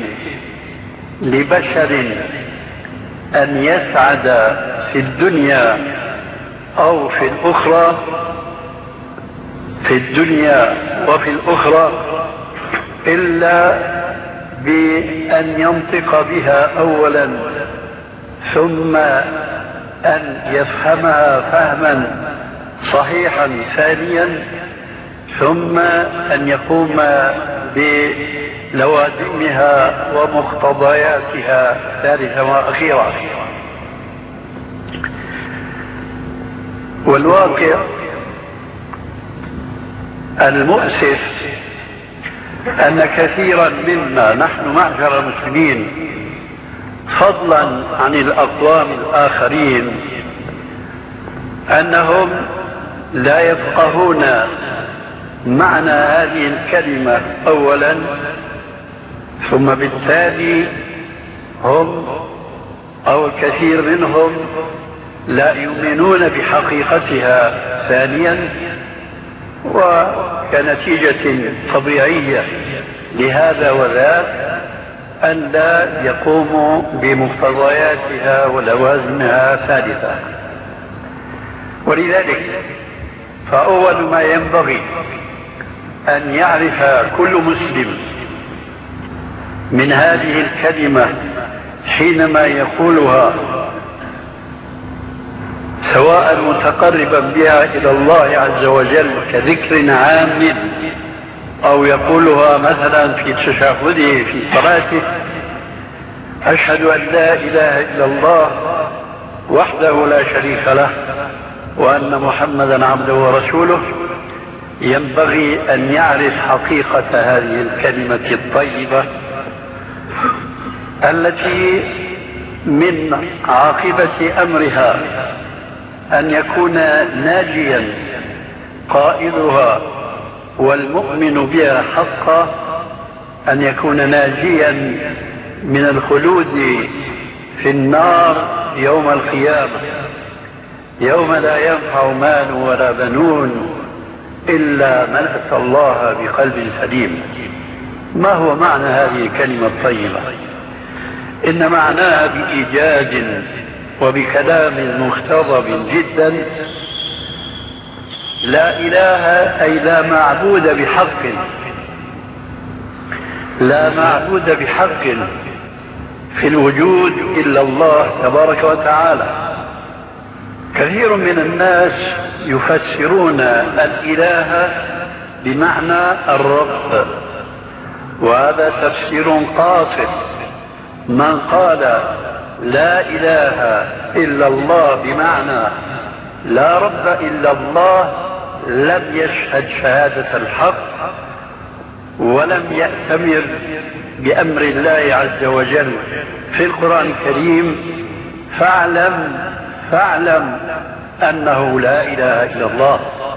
لبشر أن يسعد في الدنيا أو في الأخرى، في الدنيا وفي الأخرى، إلا بأن ينطق بها أولا ثم أن يفهمها فهما صحيحا ثانيا ثم أن يقوم بلوازمها ومقتضياتها ثالثا وأخيرا. والواقع المؤسف أن كثيرا منا نحن معشر المسلمين فضلا عن الأقوام الآخرين أنهم لا يفقهون معنى هذه الكلمة أولا، ثم بالتالي هم أو الكثير منهم لا يؤمنون بحقيقتها ثانيا، وكنتيجة طبيعية لهذا وذاك أن لا يقوموا بمقتضياتها ولوازمها ثالثا. ولذلك فأول ما ينبغي أن يعرف كل مسلم من هذه الكلمة حينما يقولها سواء متقربا بها إلى الله عز وجل كذكر عام أو يقولها مثلا في تشهده في صلاته: أشهد أن لا إله إلا الله وحده لا شريك له وأن محمدا عبده ورسوله. ينبغي أن يعرف حقيقة هذه الكلمة الطيبة التي من عاقبة أمرها أن يكون ناجيا قائلها والمؤمن بها حقا، أن يكون ناجيا من الخلود في النار يوم القيامة، يوم لا ينفع مال ولا بنون إلا من أتى الله بقلب سليم. ما هو معنى هذه الكلمة الطيبة؟ إن معناها بإيجاز وبكلام مختضب جدا: لا إله أي لا معبود بحق، لا معبود بحق في الوجود إلا الله تبارك وتعالى. كثير من الناس يفسرون الإله بمعنى الرب، وهذا تفسير قاصر. من قال لا إله إلا الله بمعنى لا رب إلا الله لم يشهد شهادة الحق ولم يأتمر بأمر الله عز وجل في القرآن الكريم. فاعلم أنه لا إله إلا الله.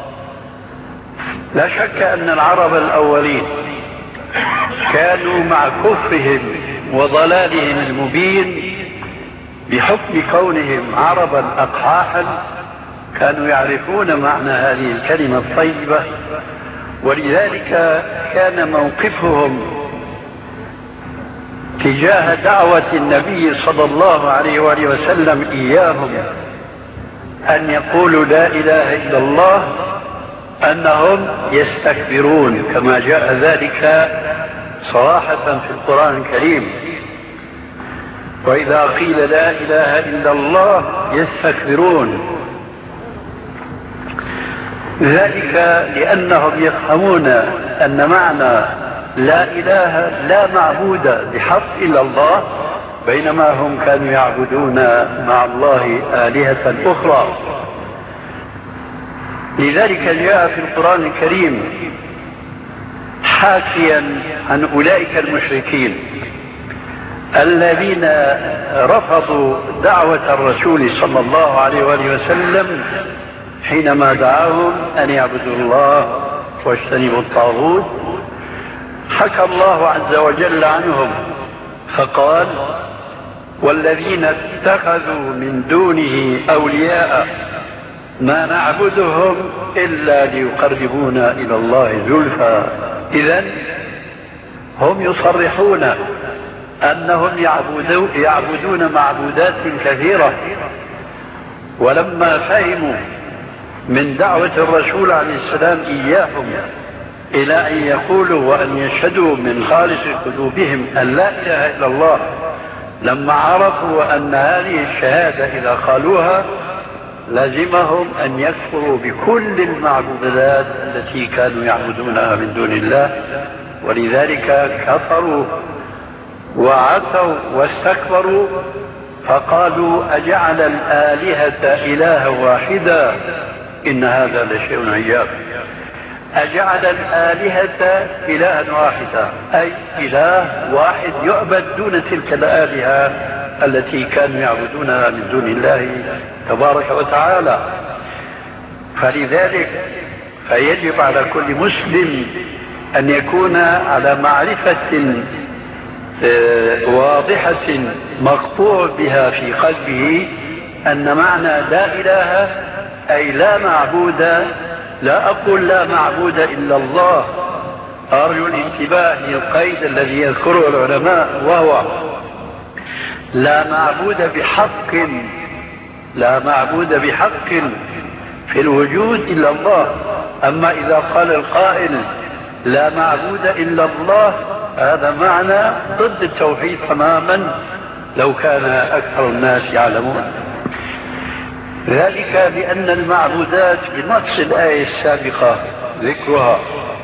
لا شك أن العرب الأولين كانوا مع كفرهم وضلالهم المبين بحكم كونهم عربا أقحاحا كانوا يعرفون معنى هذه الكلمة الطيبة، ولذلك كان موقفهم تجاه دعوة النبي صلى الله عليه وآله وسلم إياهم أن يقولوا لا إله إلا الله أنهم يستكبرون، كما جاء ذلك صراحة في القرآن الكريم: وإذا قيل لا إله إلا الله يستكبرون. ذلك لأنهم يفهمون أن معنى لا إله لا معبود بحق إلا الله، بينما هم كانوا يعبدون مع الله آلهة أخرى. لذلك جاء في القرآن الكريم حاكيا عن أولئك المشركين الذين رفضوا دعوة الرسول صلى الله عليه وآله وسلم حينما دعاهم أن يعبدوا الله واجتنبوا الطاغوت. حكى الله عز وجل عنهم فقال: والذين اتخذوا من دونه أولياء ما نعبدهم إلا ليقربونا إلى الله زلفى. إذن هم يصرحون أنهم يعبدون معبودات كثيرة، ولما فهموا من دعوة الرسول عليه السلام إياهم إلى أن يقولوا وأن يشهدوا من خالص قلوبهم أن لا إله إلا الله، لما عرفوا أن هذه الشهادة إذا قالوها لازمهم أن يكفروا بكل المعبودات التي كانوا يعبدونها من دون الله، ولذلك كفروا وعتوا واستكبروا فقالوا أجعل الآلهة إلها واحدا إن هذا لشيء عجاب. أجعل الآلهة إلها واحدا أي إله واحد يعبد دون تلك الآلهة التي كانوا يعبدونها من دون الله تبارك وتعالى. فلذلك فيجب على كل مسلم أن يكون على معرفة واضحة مقطوع بها في قلبه أن معنى لا إله أي لا معبود، لا أقول لا معبود إلا الله، أرجو الانتباه للقيد الذي يذكره العلماء، وهو لا معبود بحق، لا معبود بحق في الوجود إلا الله. أما إذا قال القائل لا معبود إلا الله هذا معنى ضد التوحيد تماما لو كان أكثر الناس يعلمون ذلك، لأن المعبودات بنص الآية السابقة ذكرها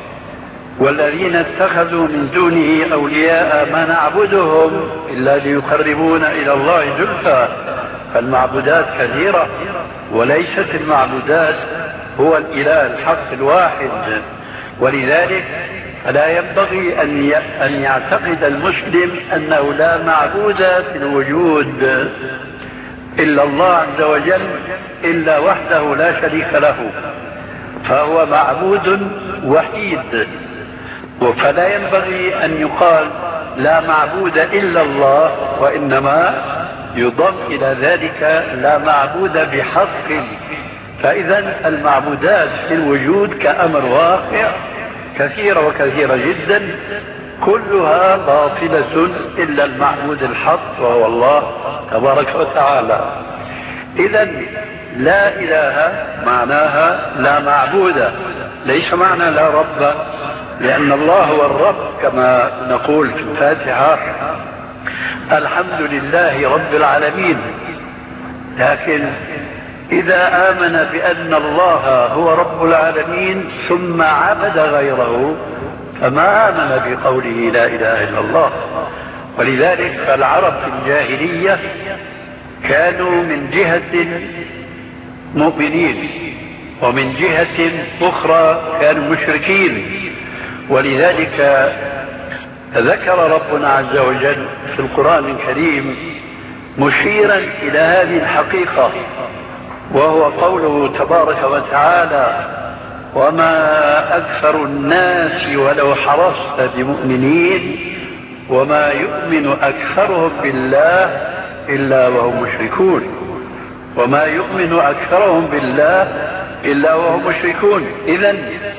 والذين اتخذوا من دونه أولياء ما نعبدهم إلا ليقربونا إلى الله زلفى. فالمعبودات كثيرة وليست المعبودات هو الإله الحق الواحد. ولذلك فلا ينبغي أن يعتقد المسلم أنه لا معبود في الوجود إلا الله عز وجل إلا وحده لا شريك له، فهو معبود وحيد. فلا ينبغي أن يقال لا معبود إلا الله، وإنما يضم إلى ذلك لا معبود بحق. فإذا المعبودات في الوجود كأمر واقع كثيرة وكثيرة جدا، كلها باطلة إلا المعبود الحق وهو الله تبارك وتعالى. إذا لا إله معناها لا معبود، ليس معنى لا رب، لأن الله هو الرب كما نقول في الفاتحة الحمد لله رب العالمين. لكن إذا آمن بأن الله هو رب العالمين ثم عبد غيره فما آمن بقوله لا إله إلا الله. ولذلك فالعرب في الجاهلية كانوا من جهة مؤمنين ومن جهة أخرى كانوا مشركين. ولذلك ذكر ربنا عز وجل في القرآن الكريم مشيرا إلى هذه الحقيقة، وهو قوله تبارك وتعالى وما أكثر الناس ولو حرصت بمؤمنين وما يؤمن أكثرهم بالله إلا وهم مشركون، وما يؤمن أكثرهم بالله إلا وهم مشركون. إذن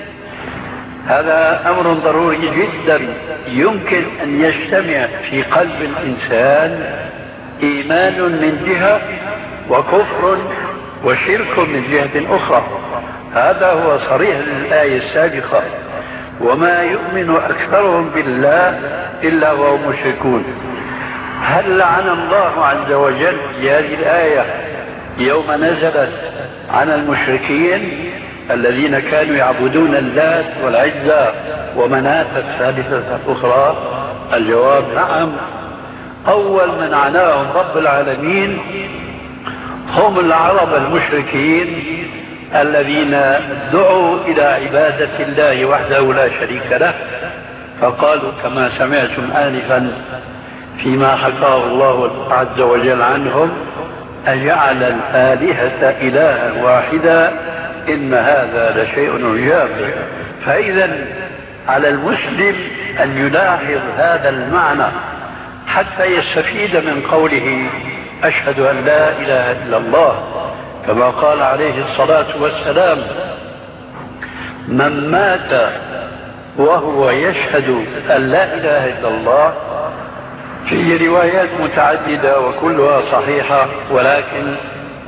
هذا أمر ضروري جدا، يمكن أن يجتمع في قلب الإنسان إيمان من جهة وكفر وشرك من جهة أخرى. هذا هو صريح الآية السابقة وما يؤمن أكثرهم بالله إلا وهم مشركون. هل لعن الله عز وجل بهذه الآية يوم نزلت عن المشركين الذين كانوا يعبدون اللات والعزى ومناة الثالثة الأخرى؟ الجواب نعم. أول من عناهم رب العالمين هم العرب المشركين الذين دعوا إلى عبادة الله وحده لا شريك له، فقالوا كما سمعتم آنفا فيما حكاه الله عز وجل عنهم أجعل الآلهة إلها واحدا إن هذا لشيء عجاب. فإذا على المسلم أن يلاحظ هذا المعنى حتى يستفيد من قوله أشهد أن لا إله إلا الله، كما قال عليه الصلاة والسلام من مات وهو يشهد أن لا إله إلا الله. في روايات متعددة وكلها صحيحة، ولكن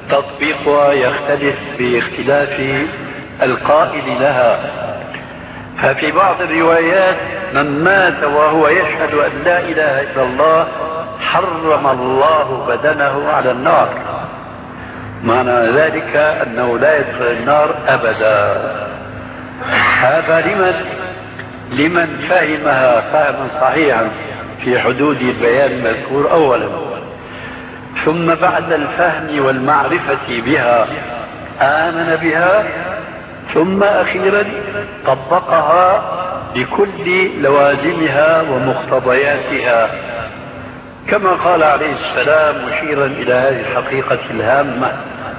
تطبيقها يختلف باختلاف القائل لها. ففي بعض الروايات من مات وهو يشهد أن لا إله إلا الله حرم الله بدنه على النار. معنى ذلك أنه لا يدخل النار أبدا. هذا لمن فهمها فهما صحيحا في حدود البيان المذكور أولا، ثم بعد الفهم والمعرفة بها آمن بها، ثم أخيرا طبقها بكل لوازمها ومقتضياتها، كما قال عليه السلام مشيرا إلى هذه الحقيقة الهامة،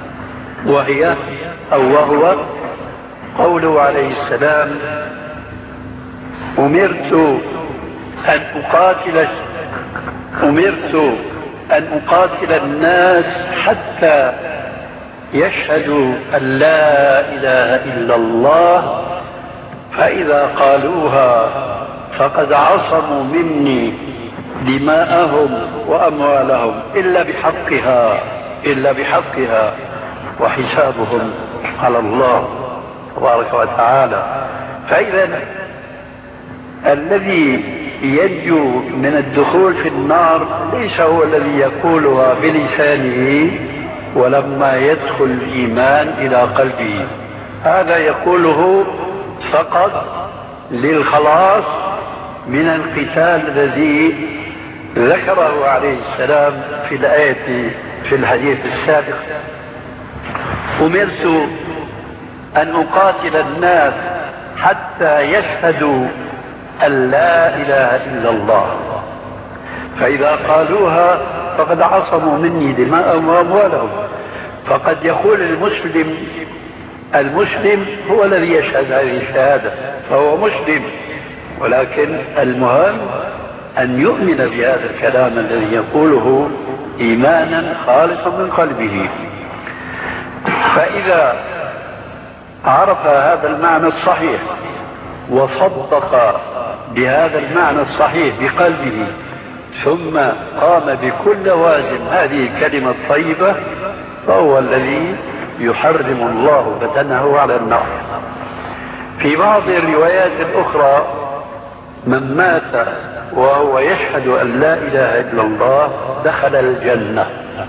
وهو قوله عليه السلام: أمرت أن أقاتل الناس حتى يشهدوا أن لا إله إلا الله، فإذا قالوها فقد عصموا مني دماءهم وأموالهم إلا بحقها وحسابهم على الله تبارك وتعالى. فإذا الذي ينجو من الدخول في النار ليس هو الذي يقولها بلسانه ولما يدخل الإيمان إلى قلبه، هذا يقوله فقط للخلاص من القتال الذي ذكره عليه السلام في الآية في الحديث السابق: أمرت أن أقاتل الناس حتى يشهدوا أن لا إله إلا الله، فإذا قالوها فقد عصموا مني دماءهم وأموالهم. فقد يقول المسلم هو الذي يشهد هذه الشهادة فهو مسلم، ولكن المهم أن يؤمن بهذا الكلام الذي يقوله إيمانا خالصا من قلبه. فإذا عرف هذا المعنى الصحيح وصدق بهذا المعنى الصحيح بقلبه، ثم قام بكل لوازم هذه الكلمة الطيبة، فهو الذي يحرم الله بدنه على النار. في بعض الروايات الأخرى: من مات وهو يشهد أن لا إله إلا الله دخل الجنة.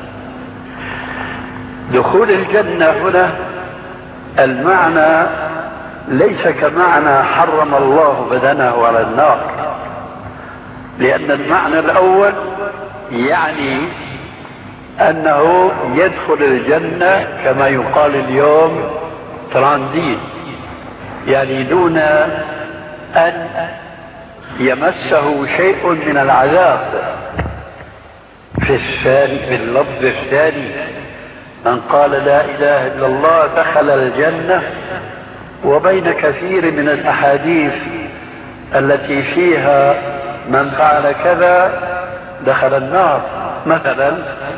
دخول الجنة هنا المعنى ليس كمعنى حرم الله بدنه على النار، لأن المعنى الأول يعني أنه يدخل الجنة كما يقال اليوم تراندين، يعني دون أن يمسه شيء من العذاب. في اللفظ الثاني: من قال لا إله إلا الله دخل الجنة. وبين كثير من الأحاديث التي فيها من فعل كذا دخل النار، مثلا: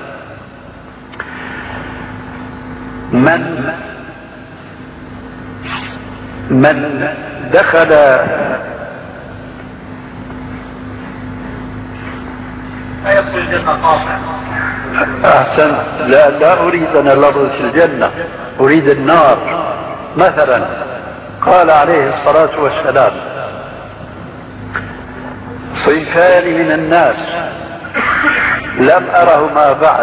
من دخل أحسن، لا أريد أن ألرس الجنة، أريد النار. مثلا قال عليه الصلاة والسلام: صنفان من الناس لم أرهما بعد،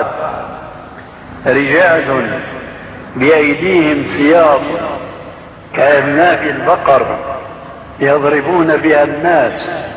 رجال بأيديهم سياط كأذناب البقر يضربون بها الناس،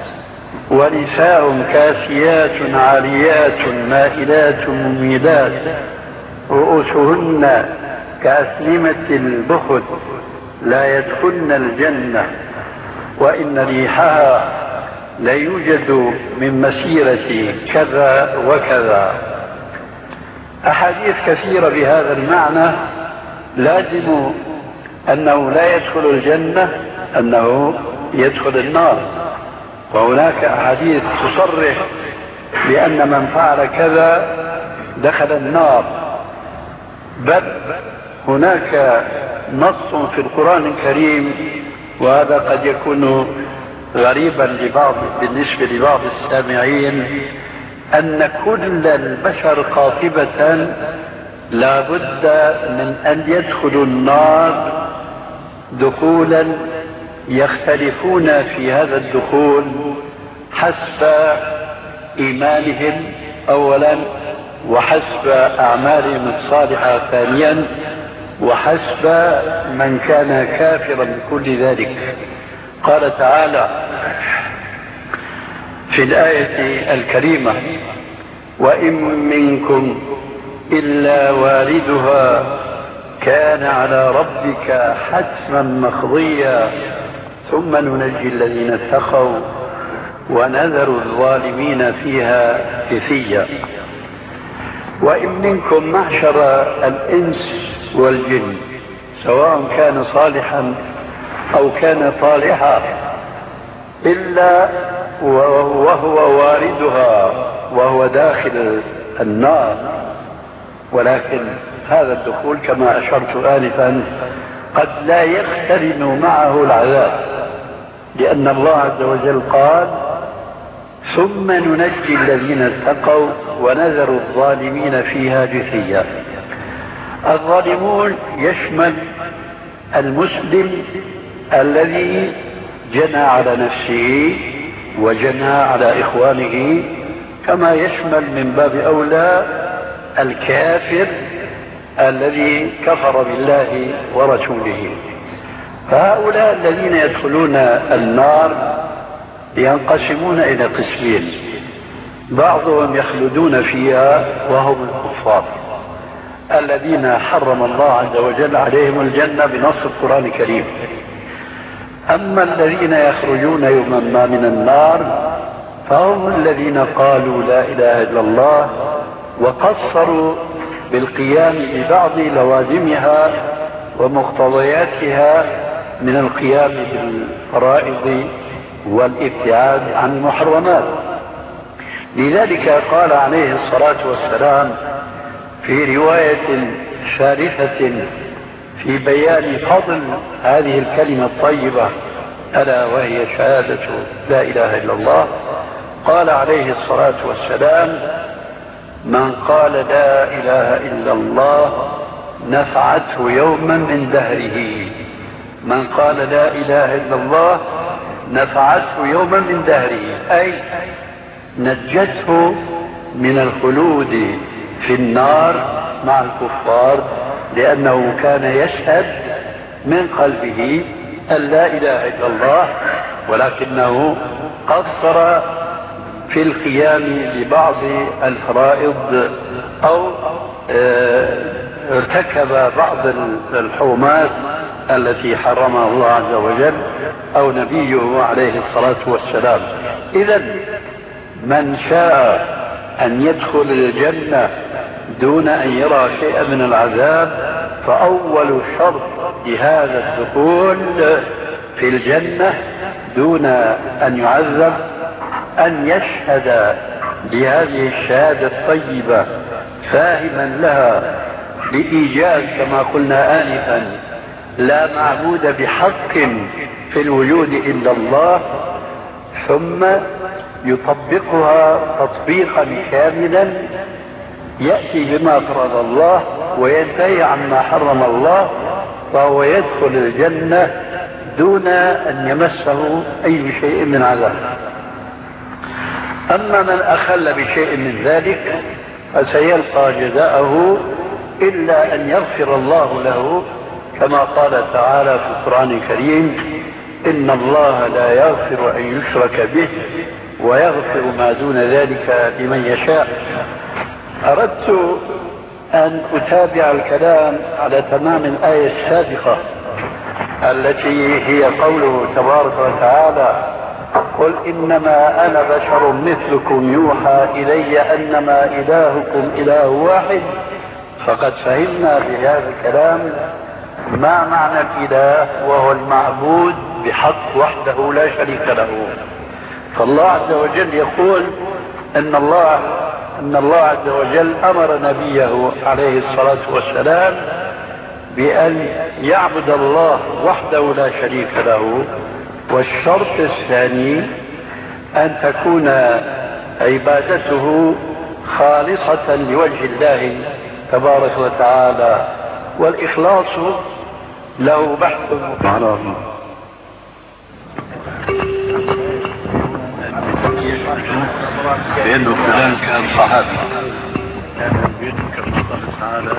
ونساء كاسيات عاريات مائلات مميلات رؤوسهن كأسنمة البخت لا يدخلن الجنة، وإن ريحها لا يوجد من مسيرة كذا وكذا. أحاديث كثيرة بهذا المعنى. لازم أنه لا يدخل الجنة أنه يدخل النار، وهناك أحاديث تصرح بأن من فعل كذا دخل النار، بل هناك نص في القرآن الكريم، وهذا قد يكون غريبا بالنسبة لبعض السامعين، أن كل البشر قاطبة لا بد من أن يدخلوا النار دخولا يختلفون في هذا الدخول حسب إيمانهم أولا، وحسب أعمالهم الصالحة ثانيا، وحسب من كان كافرا بكل ذلك. قال تعالى في الآية الكريمة: وإن منكم إلا واردها كان على ربك حتما مقضيا ثم ننجي الذين اتقوا ونذر الظالمين فيها جثيا. وإن منكم معشر الإنس والجن، سواء كان صالحا أو كان طالحا، إلا وهو واردها وهو داخل النار، ولكن هذا الدخول كما أشرت آنفا قد لا يقترن معه العذاب، لأن الله عز وجل قال: ثم ننجي الذين اتقوا ونذر الظالمين فيها جثيا. الظالمون يشمل المسلم الذي جنى على نفسه وجنى على إخوانه، كما يشمل من باب أولى الكافر الذي كفر بالله ورسوله. فهؤلاء الذين يدخلون النار ينقسمون إلى قسمين: بعضهم يخلدون فيها وهم الكفار الذين حرم الله عز وجل عليهم الجنة بنص القرآن الكريم. أما الذين يخرجون يوما ما من النار فهم الذين قالوا لا إله إلا الله وقصروا بالقيام ببعض لوازمها ومقتضياتها من القيام بالفرائض والابتعاد عن المحرمات. لذلك قال عليه الصلاة والسلام في رواية شارفة في بيان فضل هذه الكلمة الطيبة ألا وهي شهادة لا إله إلا الله، قال عليه الصلاة والسلام: من قال لا إله إلا الله نفعته يوما من دهره. من قال لا إله إلا الله نفعته يوما من دهره، أي نجته من الخلود في النار مع الكفار، لأنه كان يشهد من قلبه أن لا إله إلا الله، ولكنه قصر في القيام ببعض الفرائض أو ارتكب بعض الحرمات التي حرمها الله عز وجل أو نبيه عليه الصلاة والسلام. إذن من شاء أن يدخل الجنة دون أن يرى شيئا من العذاب، فأول شرط لهذا الدخول في الجنة دون أن يعذب أن يشهد بهذه الشهادة الطيبة فاهما لها بإيجاز كما قلنا آنفا: لا معبود بحق في الوجود إلا الله، ثم يطبقها تطبيقا كاملا يأتي بما فرض الله وينتهي عما حرم الله، فهو يدخل الجنة دون أن يمسه أي شيء من عذاب. أما من أخل بشيء من ذلك فسيلقى جزاءه إلا أن يغفر الله له، كما قال تعالى في القرآن الكريم: إن الله لا يغفر أن يشرك به ويغفر ما دون ذلك لمن يشاء. أردت أن أتابع الكلام على تمام الآية السابقة التي هي قوله تبارك وتعالى: قل إنما أنا بشر مثلكم يوحى إلي أنما إلهكم إله واحد. فقد فهمنا بهذا الكلام ما معنى الإله، وهو المعبود بحق وحده لا شريك له. فالله عز وجل يقول إن الله عز وجل أمر نبيه عليه الصلاة والسلام بأن يعبد الله وحده لا شريك له، والشرط الثاني أن تكون عبادته خالصة لوجه الله تبارك وتعالى، والإخلاص له بحث بأنه فلان كان صحابي كان بيده كما قال تعالى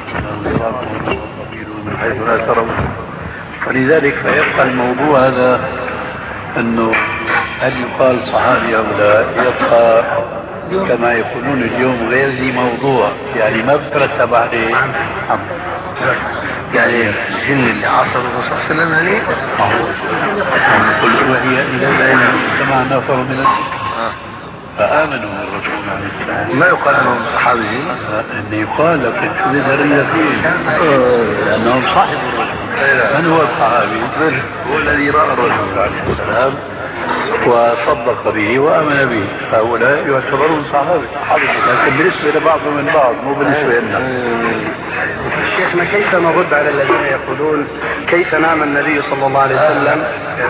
من حيث لا ترون. ولذلك فيبقى الموضوع هذا أنه هل يقال صحابي أو لا يبقى كما يقولون اليوم غير ذي موضوع، يعني ما بترتب عليه يعني الجن اللي عصروا الرسول صلى الله عليه وسلم قل وهي إلى العلم سمع نفر من الذكر فآمنوا بالرسول عليه السلام. ما يقال أنهم صحابيين؟ إن يقال لكن شو ذرية فيه لأنهم صاحبوا الرسول. من هو الصحابي؟ هو الذي رأى الرسول عليه السلام وصدق به وآمن به، فهؤلاء يعتبرون صحابة، لكن بالنسبة لبعضهم من بعض مو بالنسبة لنا. شيخنا كيف نرد على الذين يقولون كيف نام النبي صلى الله عليه وسلم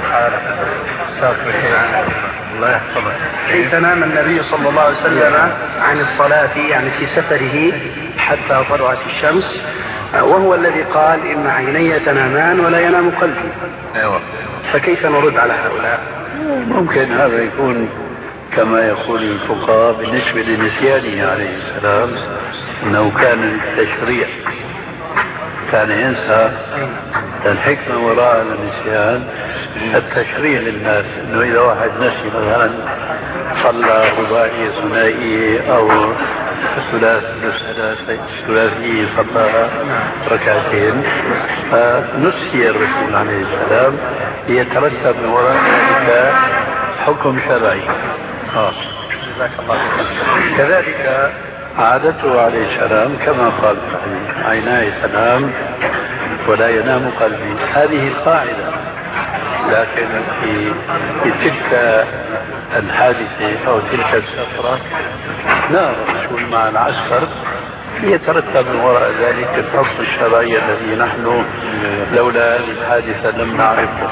الله يحفظك. كيف نام النبي صلى الله عليه وسلم عن الصلاة يعني في سفره حتى طلعت الشمس، وهو الذي قال إن عيني تنامان ولا ينام قلبي. أيوة. فكيف نرد على هؤلاء؟ ممكن هذا يكون كما يقول الفقهاء بالنسبة لنسيانه عليه السلام أنه كان التشريع كان ينسى. الحكمة وراء النسيان التشريع للناس، أنه إذا واحد نسي مثلا صلى رباعي ثنائي أو ثلاثي صلى ركعتين فنسي الرسول عليه السلام يترتب من وراء ذلك حكم شرعي. كذلك عادته عليه السلام كما قال عيناي تنام ولا ينام قلبي، هذه القاعدة. لكن في تلك الحادثة أو تلك السفرة نام الرسول مع العسكر يترتب من وراء ذلك الحكم الشرعي الذي نحن لولا الحادثة لم نعرفه.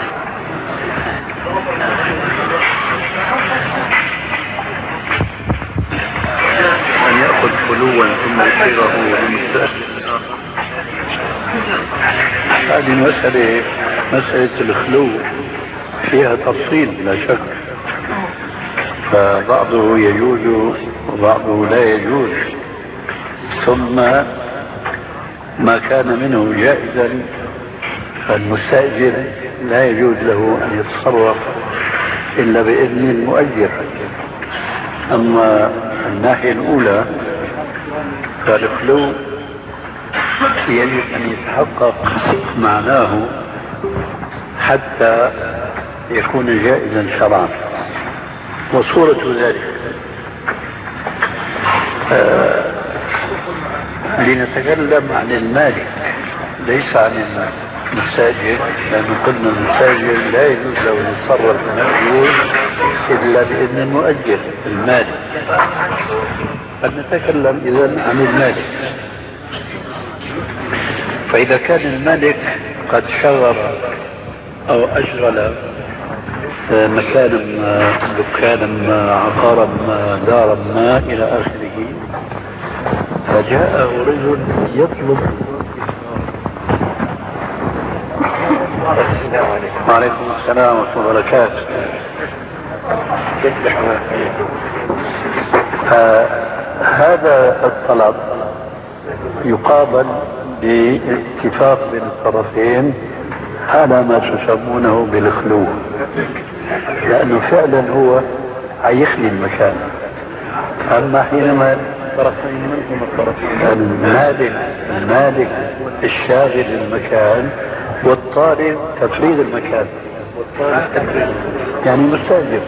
أن يأخذ خلوا ثم يصيغه لمستأجر. هذه مسألة الخلو فيها تفصيل لا شك، فبعضه يجوز وبعضه لا يجوز. ثم ما كان منه جائزا فالمستأجر لا يجوز له أن يتصرف إلا بإذن المؤجر. أما الناحية الأولى فالخلو يجب أن يتحقق معناه حتى يكون جائزا شرعا. وصورة ذلك لنتكلم عن المالك ليس عن المستاجر، لأنه قلنا المستاجر لا يجوز له أن يتصرف المأجور إلا بإذن المؤجر المالك. فنتكلم إذن عن المالك. فإذا كان المالك قد شغل أو أشغل مكانا ما، دكانا ما، عقارا ما، دارا ما إلى آخره، فجاءه رجل يطلب. وعليكم السلام ورحمة الله وبركاته. هذا الطلب يقابل باتفاق بين الطرفين على ما تسمونه بالخلو، لأنه فعلا هو هيخلي المكان. أما حينما المالك الشاغل المكان والطالب تفريغ المكان يعني مستأجر،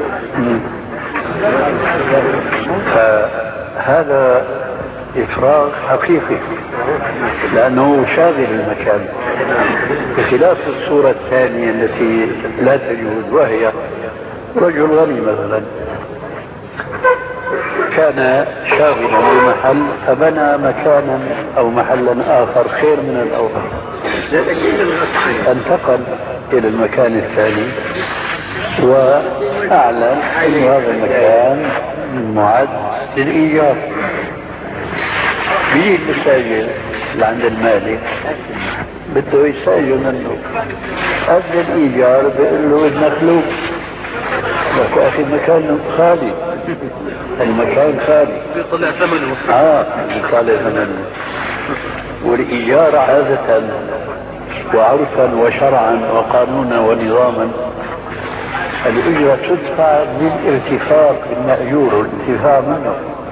فهذا إفراغ حقيقي لأنه شاغل المكان، بخلاف الصورة الثانية التي لا تجوز، وهي رجل غني مثلا كان شاغلا المحل فبنى مكانا أو محلا آخر خير من الأول، انتقل إلى المكان الثاني وأعلن أن هذا المكان معد للإيجار. بيجي المستاجر لعند المالك بده يستاجر منه قبل الإيجار بيقول له بدنا خلو، لك أخي مكان خالي المكان خالي بيطلع ثمنه. بيطلع ثمنه. والإيجار عادة وعرفا وشرعا وقانونا ونظاما الأجرة تدفع بالارتفاق بالمأجور والانتفاع منه.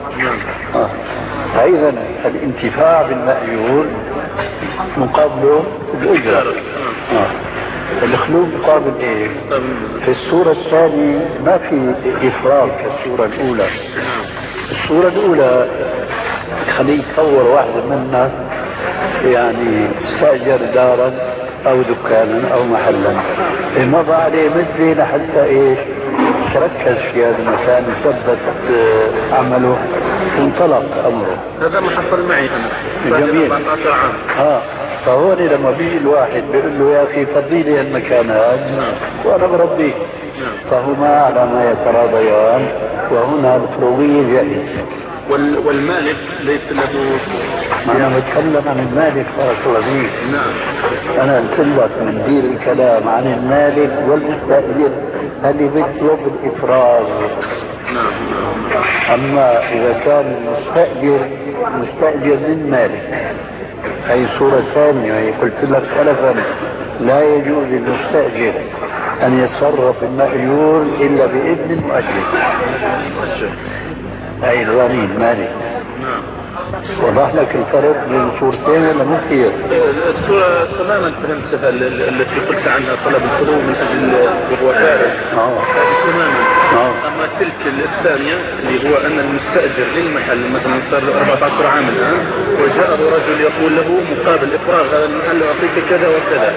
فإذا الانتفاع بالمأجور مقابله الأجرة. الخلو مقابل ايه؟ في الصورة الثانية ما في إفراط كالصورة الأولى. الصورة الأولى خليه يتصور واحد منا يعني استأجر دارا أو دكانا أو محلا مضى عليه مدة لحتى إيش تركز في هذا المكان وثبت عمله وانطلق أمره. هذا ما حصل معي أنا. جميل. 14 عام. فهون لما بيجي الواحد بيقول له يا أخي فضي لي المكان هذا وأنا بربيه فهما على ما يتراضيان وهنا الفروضية جائزة. والمالك ليس له. أنا بتكلم عن المالك فاصل فيه. نعم. أنا قلت لك ندير الكلام عن المالك والمستأجر اللي بيطلب الإفراغ. نعم. أما إذا كان مستأجر من مالك هي صورة ثانية. قلت لك سلفا لا يجوز للمستأجر أن يتصرف المأجور إلا بإذن المؤجر. هاي الغني المالك. وضح لك الفرق بين الصورتين ولا مو كثير؟ الصورة تماما فهمتها التي قلت عنها طلب الفروض من أجل وهو فارغ. تماما. أما تلك الثانية اللي هو أن المستأجر للمحل مثلا صار له 14 عام الآن وجاءه رجل يقول له مقابل إفراغ هذا المحل أعطيك كذا وكذا.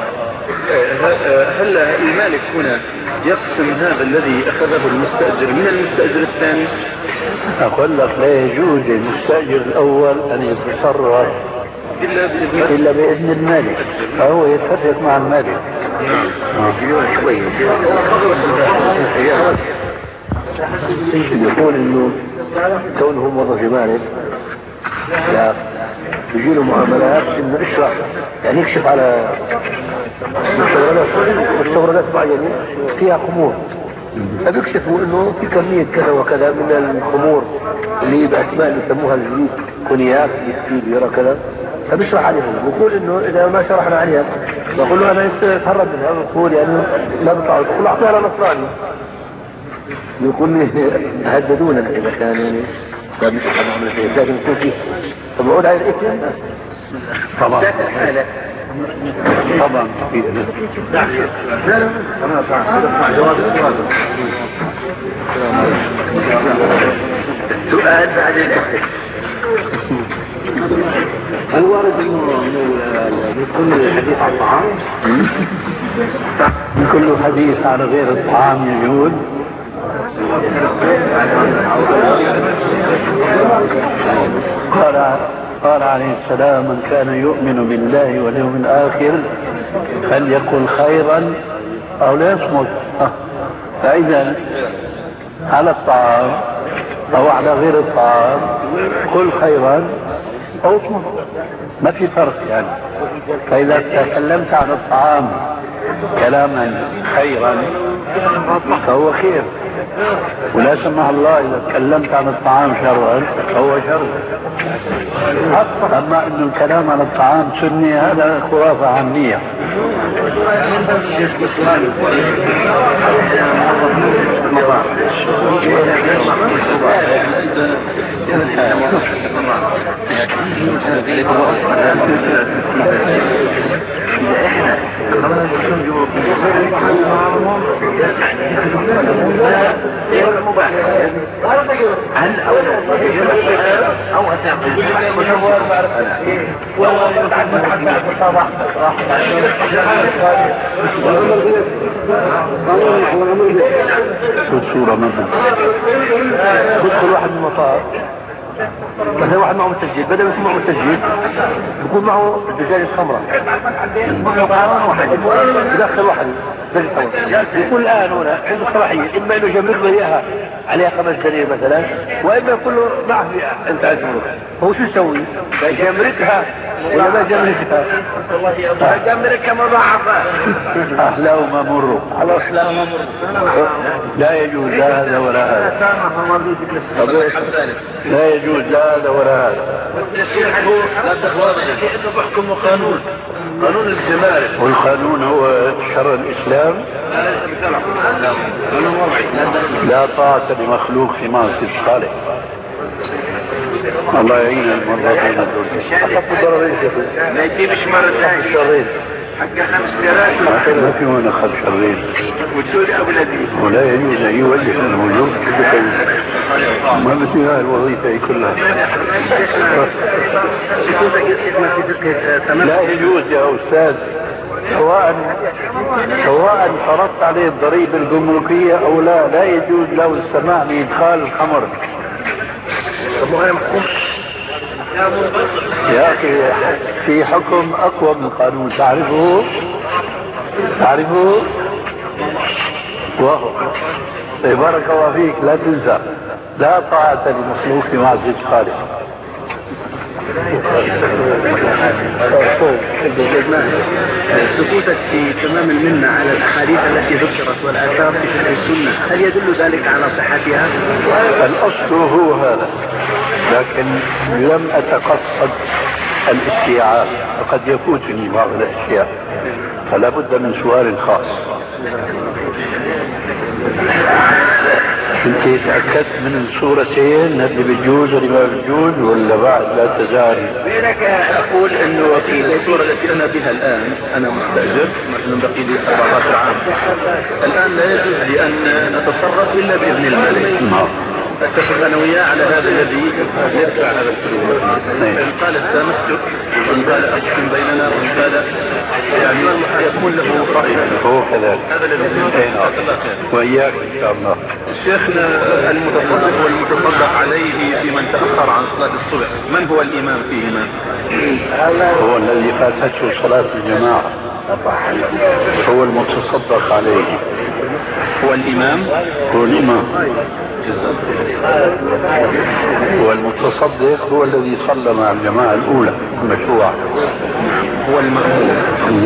هل المالك هنا يقسم هذا الذي أخذه المستأجر من المستأجر الثاني؟ أقول لك لا يجوز للمستأجر الأول أن يتصرف إلا بإذن المالك فهو يتفق مع المالك. يقول إنه كونه موظف مالك يجي له معاملات إنه اشرح يعني يكشف على مستوردات معينة فيها خمور فبيكشفوا انه في كمية كذا وكذا من الخمور اللي بأسماء اللي يسموها الجديد كونياك بيرا كذا فبيشرح عليهم بيقول انه اذا ما شرحنا عليها بقول له انا اتهرب منها بقول يعني لا بطلع بقول اعطيها لنصراني يقول لي هددونا اذا كان يعني مش حنعمل شيء لازم يكون فيه فبقول على الاسم طبعا في لا انا اسمع جواب السؤال سؤال بعد البحث هل وارد انه يكون الحديث عن الطعام؟ كل حديث على غير الطعام يجوز. قال عليه السلام من كان يؤمن بالله واليوم الآخر فليقل خيرا أو ليصمت. فإذا على الطعام أو على غير الطعام قل خيرا أو اصمت ما في فرق يعني. فإذا تكلمت عن الطعام كلاما خيرا فهو خير ولا سمح الله إذا تكلمت عن الطعام شرا فهو شر. أما أن الكلام عن الطعام سني هذا خرافة عامية. هل أو صورة مثلا تدخل واحد من المطار مثلا واحد معه متسجيل، بدل ما يكون معه متسجيل يكون معه دجاجة خمرة، معه قانون واحد يدخل واحد دجاجة خمرة، يكون الآن هنا عنده صلاحية إما إنه يجمرك له إياها عليها 5 دنانير مثلا، وإما يقول له ما في أنت عايز منه، هو شو يسوي؟ يجمركها ولا ما يجمركها؟ يجمرك مضاعفة. أهلا وما مروا على أصلا ما مر. لا يجوز لا هذا ولا هذا، لا يجوز لا هذا ولا هذا. لا تخواضي انه بحكم قانون الجمارك، والقانون هو شرع الإسلام. لا طاعة لمخلوق في معصية الخالق. الله يعين المرضين دول. ما يجيبش مرة ثانية شرين حق 5 دراهم ما في هنا خد شرين، وتقول ابو الذي ولا يجوز أن يوجه الموجود ما مثل هاي الوظيفة كلها. لا يجوز يا أستاذ، سواء فرضت عليه الضريبة الجمركية أو لا يجوز له السماح بإدخال الخمر. يا أخي في حكم أقوى من القانون تعرفه وهو بارك الله فيك. لا تنسى لا طاعة لمخلوق في معصية الخالق. سقوطك في تمام المنة على الأحاديث التي ذكرت والآثار في شرح السنة، هل يدل ذلك على صحتها؟ الأصل هو هذا، لكن لم أتقصد الاستيعاب، فقد يفوتني بعض الأشياء، فلا بد من سؤال خاص. انت تأكدت من الصورتين هل بيجوز ولا ما بيجوز ولا بعد لا تزال؟ اقول انه في الصورة التي انا بها الان انا مستأجر مثلا بقي لي 14 عام، الان لا يجوز لي ان نتصرف الا باذن المالك. اتفق انا وياه على هذا الذي يدفع هذا الفلوس. ان قال سامحتك وان قال احكم بيننا وان قال يعني يكون له رأي. هو كذلك. هذا الذي وإياك إن شاء الله. شيخنا المتصدق والمتصدق عليه في من تأخر عن صلاة الصبح، من هو الإمام فيهما؟ هو الذي فاتته صلاة الجماعة، هو المتصدق عليه. هو الإمام؟ هو الإمام. والمتصدق هو الذي صلى مع الجماعة الأولى المشروعة، هو المأمون.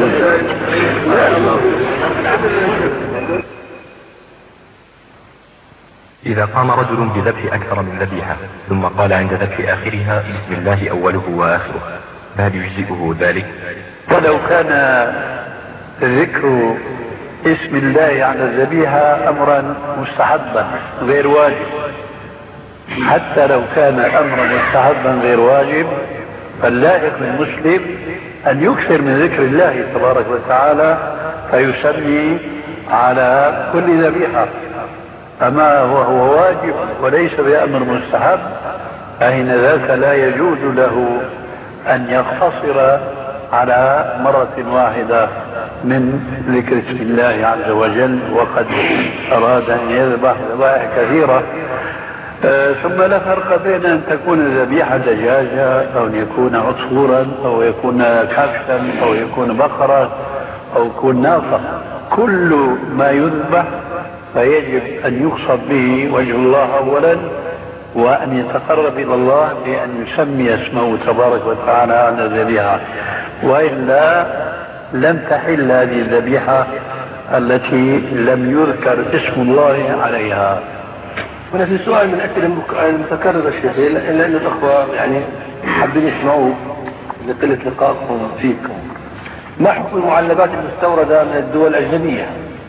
إذا قام رجل بذبح أكثر من ذبيحة ثم قال عند ذبح آخرها بسم الله أوله وآخره، فهل يجزئه ذلك؟ ولو كان ذكر اسم الله عند الذبيحة أمرا مستحبا غير واجب، حتى لو كان أمرا مستحبا غير واجب، فاللائق للمسلم أن يكثر من ذكر الله تبارك وتعالى فيسمي على كل ذبيحة. أما وهو واجب وليس بأمر مستحب فإن ذاك لا يجوز له أن يقتصر على مرة واحدة من ذكر اسم الله عز وجل، وقد أراد أن يذبح ذبائح كثيرة. ثم لا فرق بين أن تكون الذبيحة دجاجة أو أن يكون عصفورا أو يكون كبشا أو يكون بقرة أو يكون ناقة. كل ما يذبح فيجب أن يقصد به وجه الله أولا، وأن يتقرب إلى الله بأن يسمي اسمه تبارك وتعالى على الذبيحة، وإلا لم تحل هذه الذبيحة التي لم يذكر اسم الله عليها. هنا في سؤال من أسئلة المتكررة الشيخ، إلا أن الأخوة يعني حابين يسمعوا لقلة لقائكم فيكم. ما حكم المعلبات المستوردة من الدول الأجنبية؟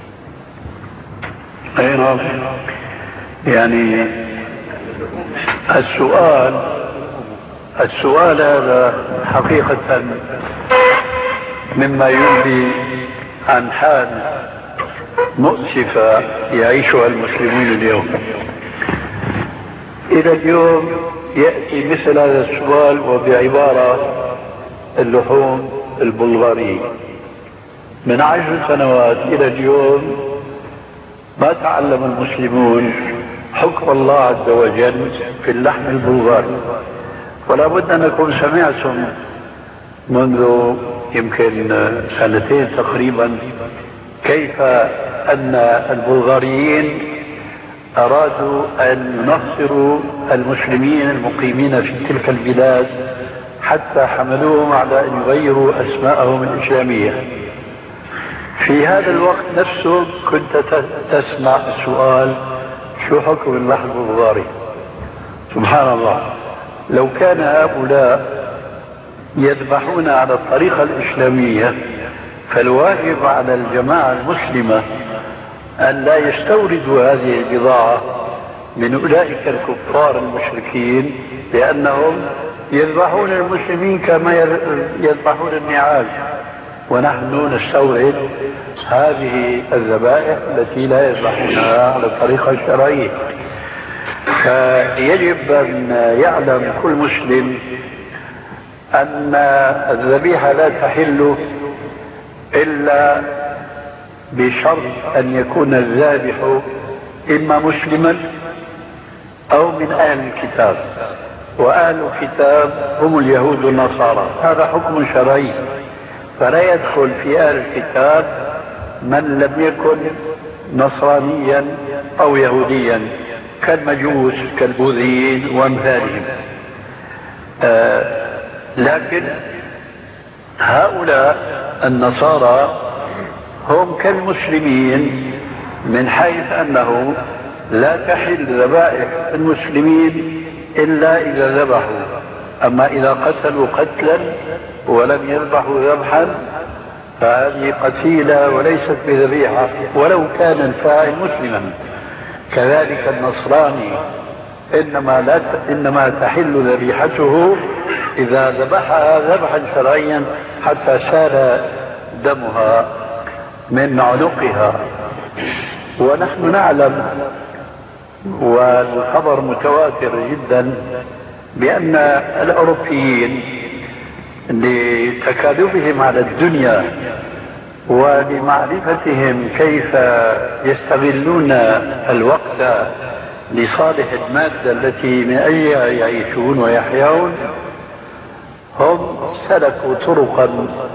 أي نعم، يعني السؤال هذا حقيقة مما ينبي عن حال مؤسفة يعيشها المسلمون اليوم. إلى اليوم يأتي مثل هذا السؤال وبعبارة اللحوم البلغارية. من 10 سنوات إلى اليوم ما تعلم المسلمون حكم الله عز وجل في اللحم البلغاري، ولا بد أنكم سمعتم منذ يمكن سنتين تقريبا كيف أن البلغاريين أرادوا أن ينصروا المسلمين المقيمين في تلك البلاد حتى حملوهم على أن يغيروا أسماءهم الإسلامية. في هذا الوقت نفسه كنت تسمع السؤال: شو حكم اللحم البلغاري؟ سبحان الله، لو كان هؤلاء يذبحون على الطريقة الإسلامية فالواجب على الجماعة المسلمة أن لا يستوردوا هذه البضاعة من أولئك الكفار المشركين، لأنهم يذبحون المسلمين كما يذبحون النعاج، ونحن نستورد هذه الذبائح التي لا يذبحونها على الطريقة الشرعية. فيجب أن يعلم كل مسلم أن الذبيحة لا تحل إلا بشرط أن يكون الذابح إما مسلما أو من أهل الكتاب، وأهل الكتاب هم اليهود والنصارى، هذا حكم شرعي. فلا يدخل في أهل الكتاب من لم يكن نصرانيا أو يهوديا كالمجوس كالبوذيين وأمثالهم. لكن هؤلاء النصارى هم كالمسلمين من حيث أنه لا تحل ذبائح المسلمين إلا إذا ذبحوا، أما إذا قتلوا قتلا ولم يذبحوا ذبحا فهذه قتيلة وليست بذبيحة ولو كان الفاعل مسلما. كذلك النصراني إنما تحل ذبيحته إذا ذبحها ذبحا شرعيا حتى سال دمها من عنقها. ونحن نعلم والخبر متواتر جدا بأن الأوروبيين لتكالبهم على الدنيا ولمعرفتهم كيف يستغلون الوقت لصالح المادة التي من أجلها يعيشون ويحيون، هم سلكوا طرقا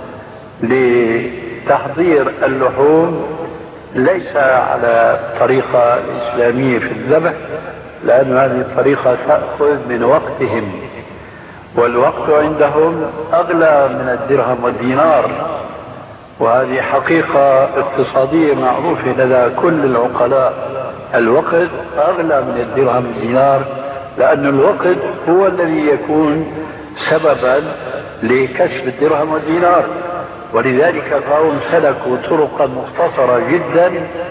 لتحضير اللحوم ليس على الطريقة الإسلامية في الذبح، لأن هذه الطريقة تأخذ من وقتهم، والوقت عندهم أغلى من الدرهم والدينار، وهذه حقيقة اقتصادية معروفة لدى كل العقلاء. الوقت أغلى من الدرهم والدينار، لأن الوقت هو الذي يكون سببا لكسب الدرهم والدينار، ولذلك فهم سلكوا طرقا مختصرة جدا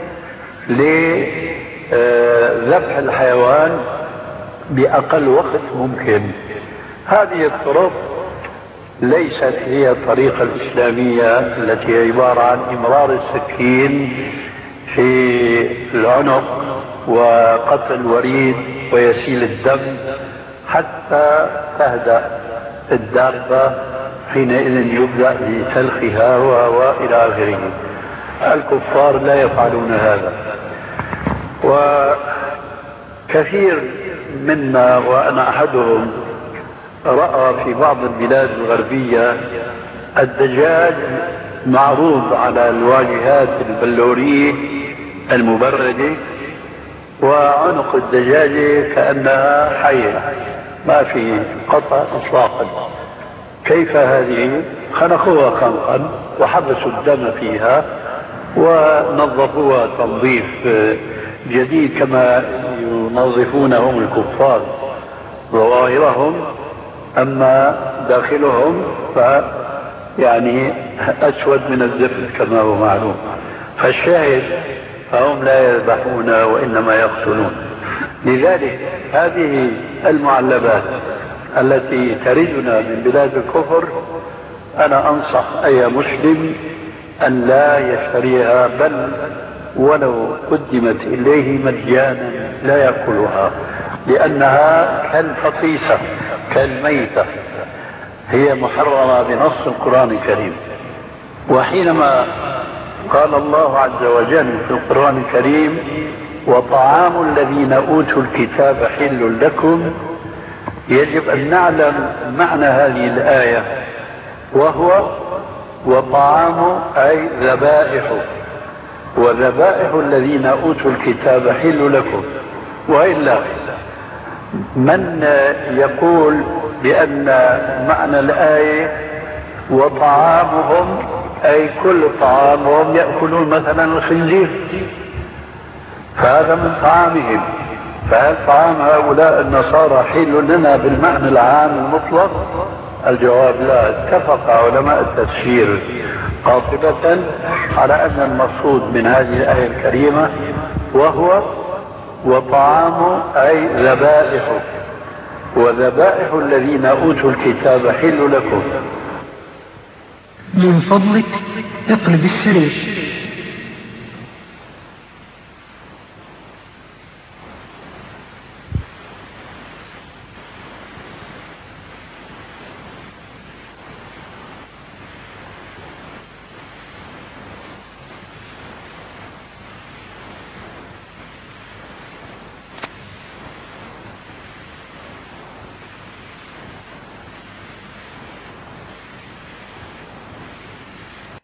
لذبح الحيوان بأقل وقت ممكن. هذه الطرق ليست هي الطريقة الإسلامية التي هي عبارة عن إمرار السكين في العنق وقطع الوريد ويسيل الدم حتى تهدأ الدابة، حينئذ يبدأ بسلخها وإلى آخره. الكفار لا يفعلون هذا، وكثير منا وأنا أحدهم رأى في بعض البلاد الغربية الدجاج معروض على الواجهات البلورية المبردة، وعنق الدجاجة كأنها حية ما في قطع إطلاقا. كيف هذه؟ خنقوها خنقا وحبسوا الدم فيها ونظفوها تنظيف جديد كما ينظفونهم الكفار ظواهرهم، أما داخلهم يعني أسود من الزفت كما هو معلوم. فالشاهد فهم لا يذبحون وإنما يقتلون. لذلك هذه المعلبات التي تردنا من بلاد الكفر أنا أنصح أي مسلم أن لا يشتريها، بل ولو قدمت إليه مجانا لا يأكلها، لأنها كالفطيسة كالميتة، هي محرمة بنص القرآن الكريم. وحينما قال الله عز وجل في القرآن الكريم: وطعام الذين أوتوا الكتاب حل لكم، يجب أن نعلم معنى هذه الآية، وهو وطعام أي ذبائح، وذبائح الذين أوتوا الكتاب حل لكم. وإلا من يقول بأن معنى الآية وطعامهم أي كل طعامهم، يأكلون مثلا الخنزير فهذا من طعامهم، فهل طعام هؤلاء النصارى حل لنا بالمعنى العام المطلق؟ الجواب لا. اتفق علماء التفسير قاطبة على أن المقصود من هذه الآية الكريمة وهو وطعام أي ذبائح، وذبائح الذين أوتوا الكتاب حل لكم. من فضلك اقلب السرير.